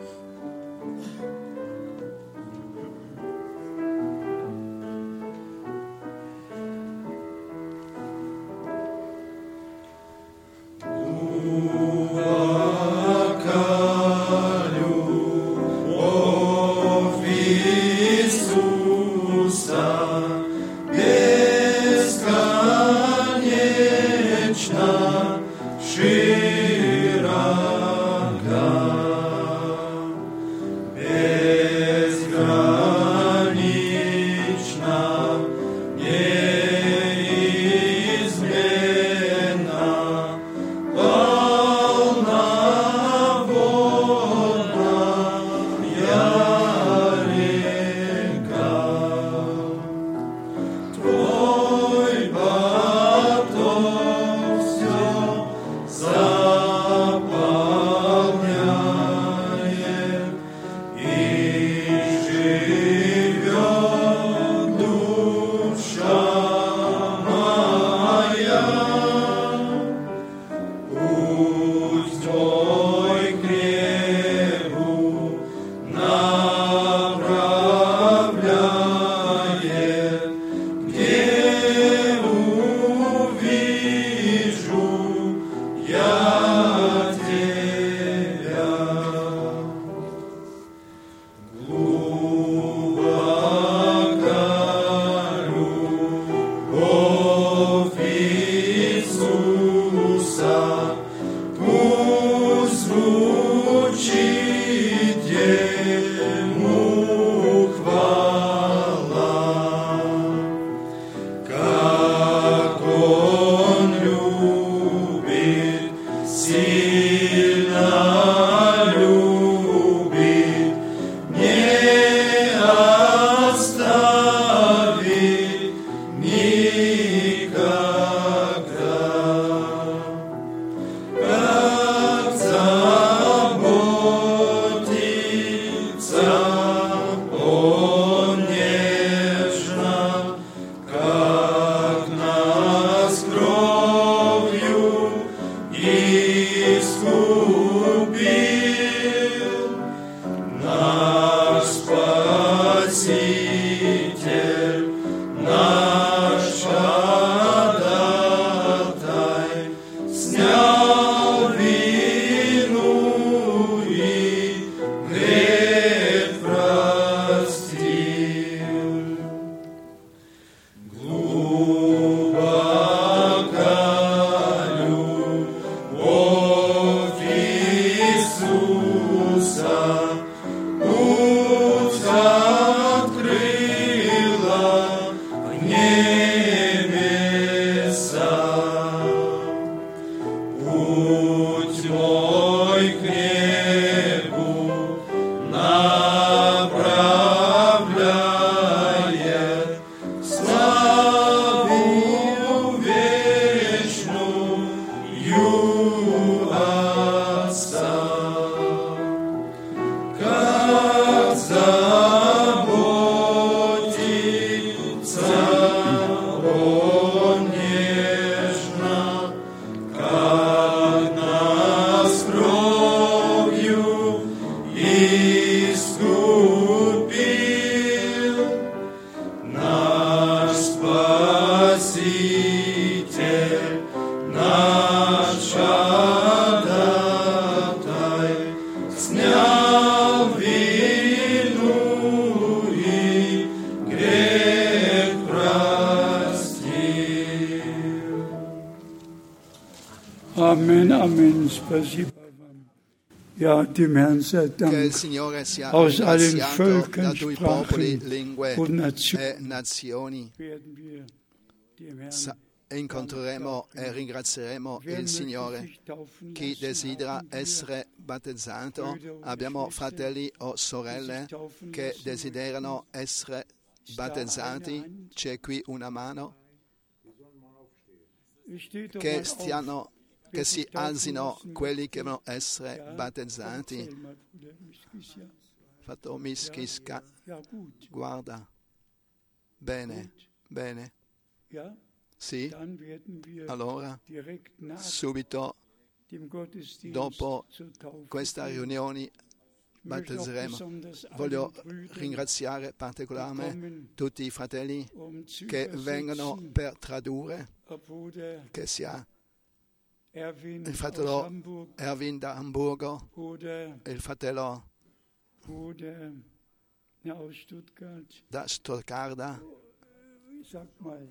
Спаситель наш Amen, amen. Spasibo vam. Ja, dem Herrn sei Che il Dank. Signore sia Aus allen ringraziato Völkern, da tutti i popoli, Sprachen lingue und Nationen e nazioni. werden wir dem Herrn Sa- Incontreremo e ringrazieremo Wer il möchte Signore. sich taufen Chi lassen, desidera haben wir essere battezzato, Brüder und abbiamo Geschwister, fratelli o die sorelle sich taufen che lassen desiderano essere Ist da eine battezzati. Hand? C'è qui una mano Es steht doch che, mal stiano, auf, che wer si sich taufen alzino lassen quelli che möchte. devono essere Ja, battezzati. erzähl mal, Bruder Miskisja. Fatto mischisca, Ja, gut. guarda. Bene, Gut. bene. Ja, Sì, dann werden wir allora direkt nach subito dem Gottesdienst dopo zur Taufe questa gehen. riunione Ich möchte auch battezzeremo. besonders allen Voglio Brüdern, ringraziare die particolarmente kommen, tutti i fratelli um zu che vengono übersetzen, per tradurre, ob Bruder che sia Erwin il aus fratello Hamburg Erwin da Hamburgo, oder il fratello Bruder ja, aus Stuttgart. da Stoccarda, Sag mal.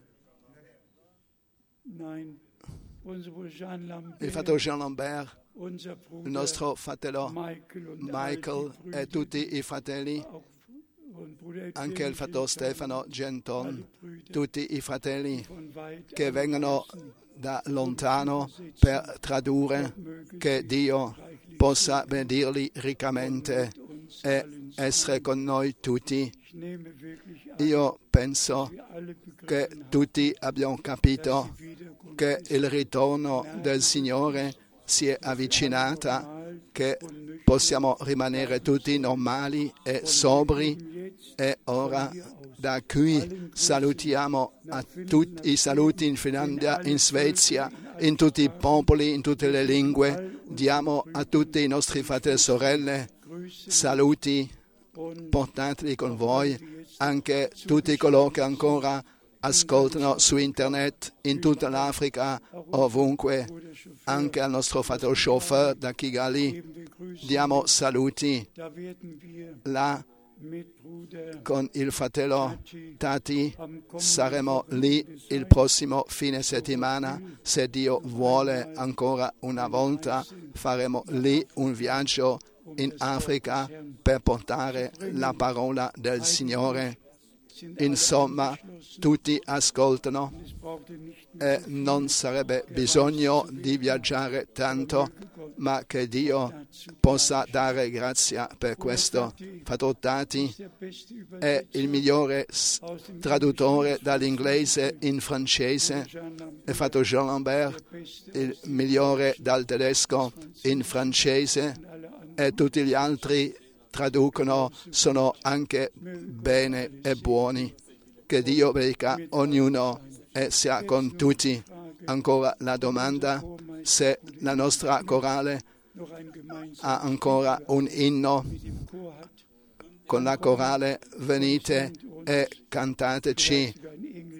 Nein, unser Bruder Jean il fratello Lambert, Jean Lambert, unser il Bruder nostro fratello Michael und Michael all die e Brüder, tutti i fratelli, auch und Bruder anche il fratello Stefano Genton, alle Brüder tutti i fratelli von weit che vengono außen, da lontano per tradurre, möge che Dio possa benedirli riccamente uns e allen sein. essere con noi tutti. Ich nehme wirklich an, Io penso wir alle che begriffen haben, tutti abbiamo capito dass die Wiederkunft che il ritorno del Signore si è avvicinata, normal che und nüchtern possiamo rimanere tutti normali e sobri. jetzt E ora da qui salutiamo a tutti i saluti in Finlandia, in Svezia, in tutti i popoli, in tutte le lingue. Diamo a tutti i nostri fratelli e sorelle grüßen saluti, und portateli con voi, anche tutti coloro che ancora ascoltano su internet, in tutta l'Africa, ovunque, Bruder Chauffeur anche al nostro fratello chauffeur da Kigali. geben wir Grüße. Diamo saluti Da werden wir là mit Bruder con il fratello Tati. am kommenden Saremo lì Wochenende il sein. prossimo fine settimana, se Dio vuole ancora una volta faremo lì un viaggio in Africa per portare la parola del Signore. Sind alle Insomma, angeschlossen. tutti ascoltano Es brauchte nicht e non sarebbe bisogno di viaggiare tanto, ma che Dio possa dare grazia per questo. Fratello Tati der beste è Übersetzer il migliore s- aus dem traduttore dall'inglese in francese, Jean Lambert, e fatto Jean Lambert, der beste il migliore dal tedesco in francese, und alle anderen. e tutti gli altri traducono sono anche bene e buoni. Che Dio benedica ognuno e sia con tutti. Ancora la domanda se la nostra corale Noch ein gemeinsames ha ancora un inno. mit dem Chor hat. Con la corale venite e cantateci Sogar in englischer Sprache.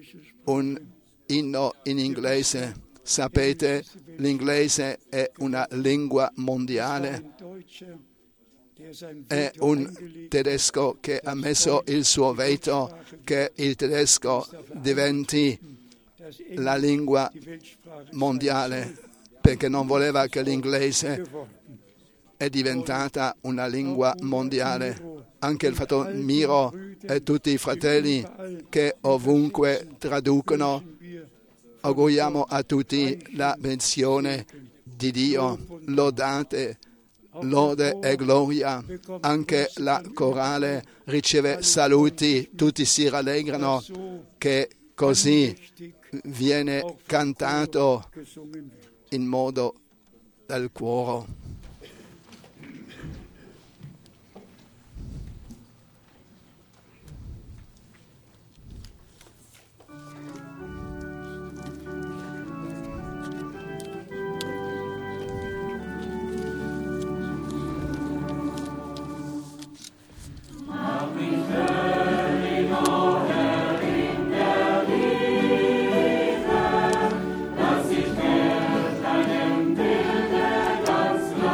un inno in inglese. Sapete, l'inglese è una lingua mondiale. È un tedesco che ha messo il suo veto che il tedesco diventi la lingua mondiale, perché non voleva che l'inglese è diventata una lingua mondiale. Anche il fratello Miro e tutti i fratelli che ovunque traducono, auguriamo a tutti la benedizione di Dio. Lodate, lode e gloria. Anche la corale riceve saluti, tutti si rallegrano che così viene cantato in modo del cuore. Dass ich mehr deinem Bilde ganz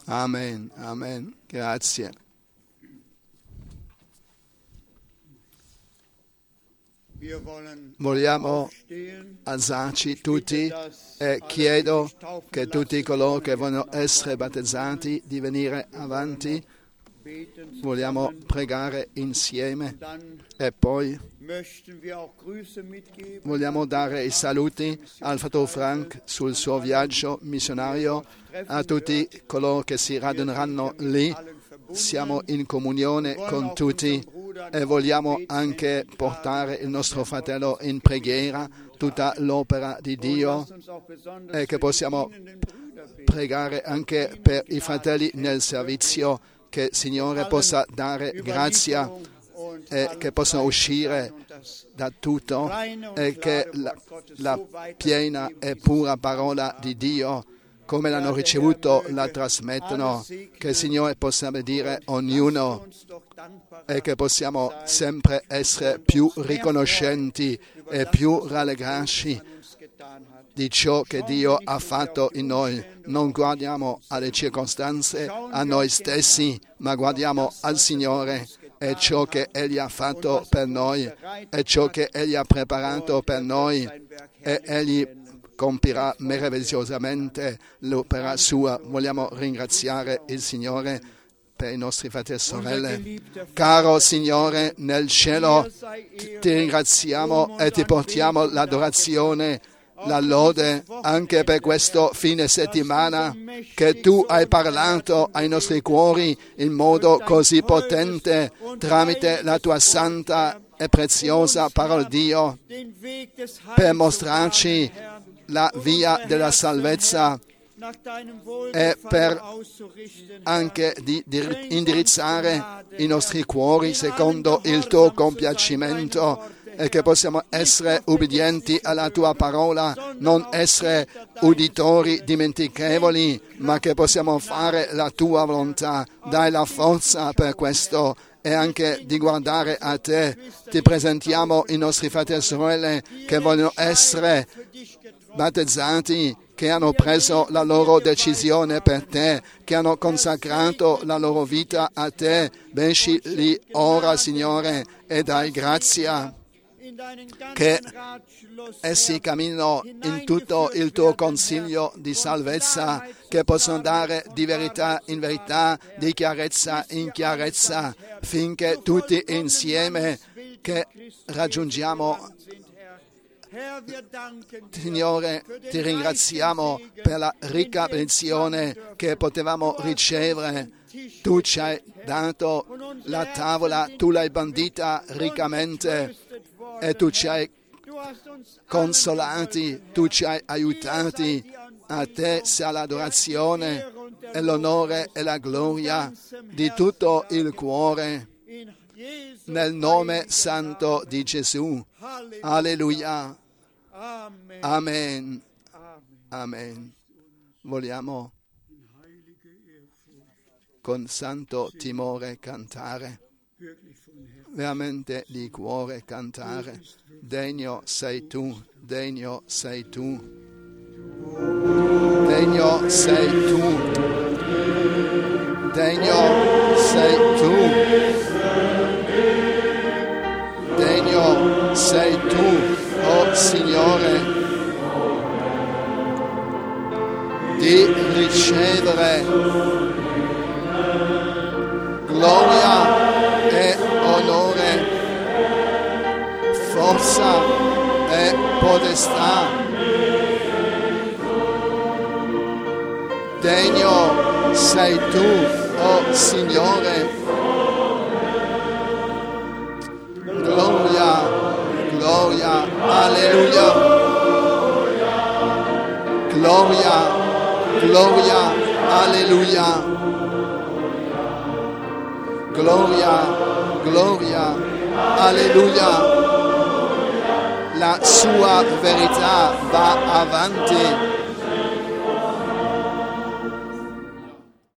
Amen, amen. Grazie. Vogliamo alzarci tutti e chiedo che tutti coloro che vogliono essere battezzati di venire avanti. Vogliamo pregare insieme e poi vogliamo dare i saluti al fratello Frank sul suo viaggio missionario, a tutti coloro che si raduneranno lì. Siamo in comunione con tutti e vogliamo anche portare il nostro fratello in preghiera, tutta l'opera di Dio, e che possiamo pregare anche per i fratelli nel servizio, che il Signore possa dare grazia e che possano uscire da tutto e che la, la piena e pura parola di Dio, come l'hanno ricevuto, la trasmettono, che il Signore possa benedire ognuno e che possiamo sempre essere più riconoscenti e più rallegrarci di ciò che Dio ha fatto in noi. Non guardiamo alle circostanze, a noi stessi, ma guardiamo al Signore e ciò che Egli ha fatto per noi e ciò che Egli ha preparato per noi, e Egli compirà meravigliosamente l'opera sua. Vogliamo ringraziare il Signore per i nostri fratelli e sorelle. Caro Signore nel cielo, ti ringraziamo e ti portiamo l'adorazione, la lode anche per questo fine settimana, che tu hai parlato ai nostri cuori in modo così potente tramite la tua santa e preziosa parola di Dio, per mostrarci la via della salvezza e per anche di, di indirizzare i nostri cuori secondo il tuo compiacimento, e che possiamo essere ubbidienti alla tua parola, non essere uditori dimentichevoli, ma che possiamo fare la tua volontà. Dai la forza per questo e anche di guardare a te. Ti presentiamo i nostri fratelli e sorelle che vogliono essere battezzati, che hanno preso la loro decisione per te, che hanno consacrato la loro vita a te. Benedicili ora, Signore, e dai grazia che essi camminino in tutto il tuo consiglio di salvezza, che possono dare di verità in verità, di chiarezza in chiarezza, finché tutti insieme che raggiungiamo. Signore, ti ringraziamo per la ricca benedizione che potevamo ricevere. Tu ci hai dato la tavola, tu l'hai bandita riccamente e tu ci hai consolati, tu ci hai aiutati. A te sia l'adorazione e l'onore e la gloria di tutto il cuore, nel nome santo di Gesù. Alleluia. Amen. Amen. Vogliamo con santo timore cantare, veramente di cuore cantare. Degno sei tu, degno sei tu, degno sei tu, degno sei tu, degno sei tu, oh Signore, di ricevere gloria e onore, forza e potestà. Degno sei tu, oh Signore. Gloria, gloria, alleluia. Gloria, gloria, alleluia. Gloria, gloria, alleluia. La sua verità va avanti.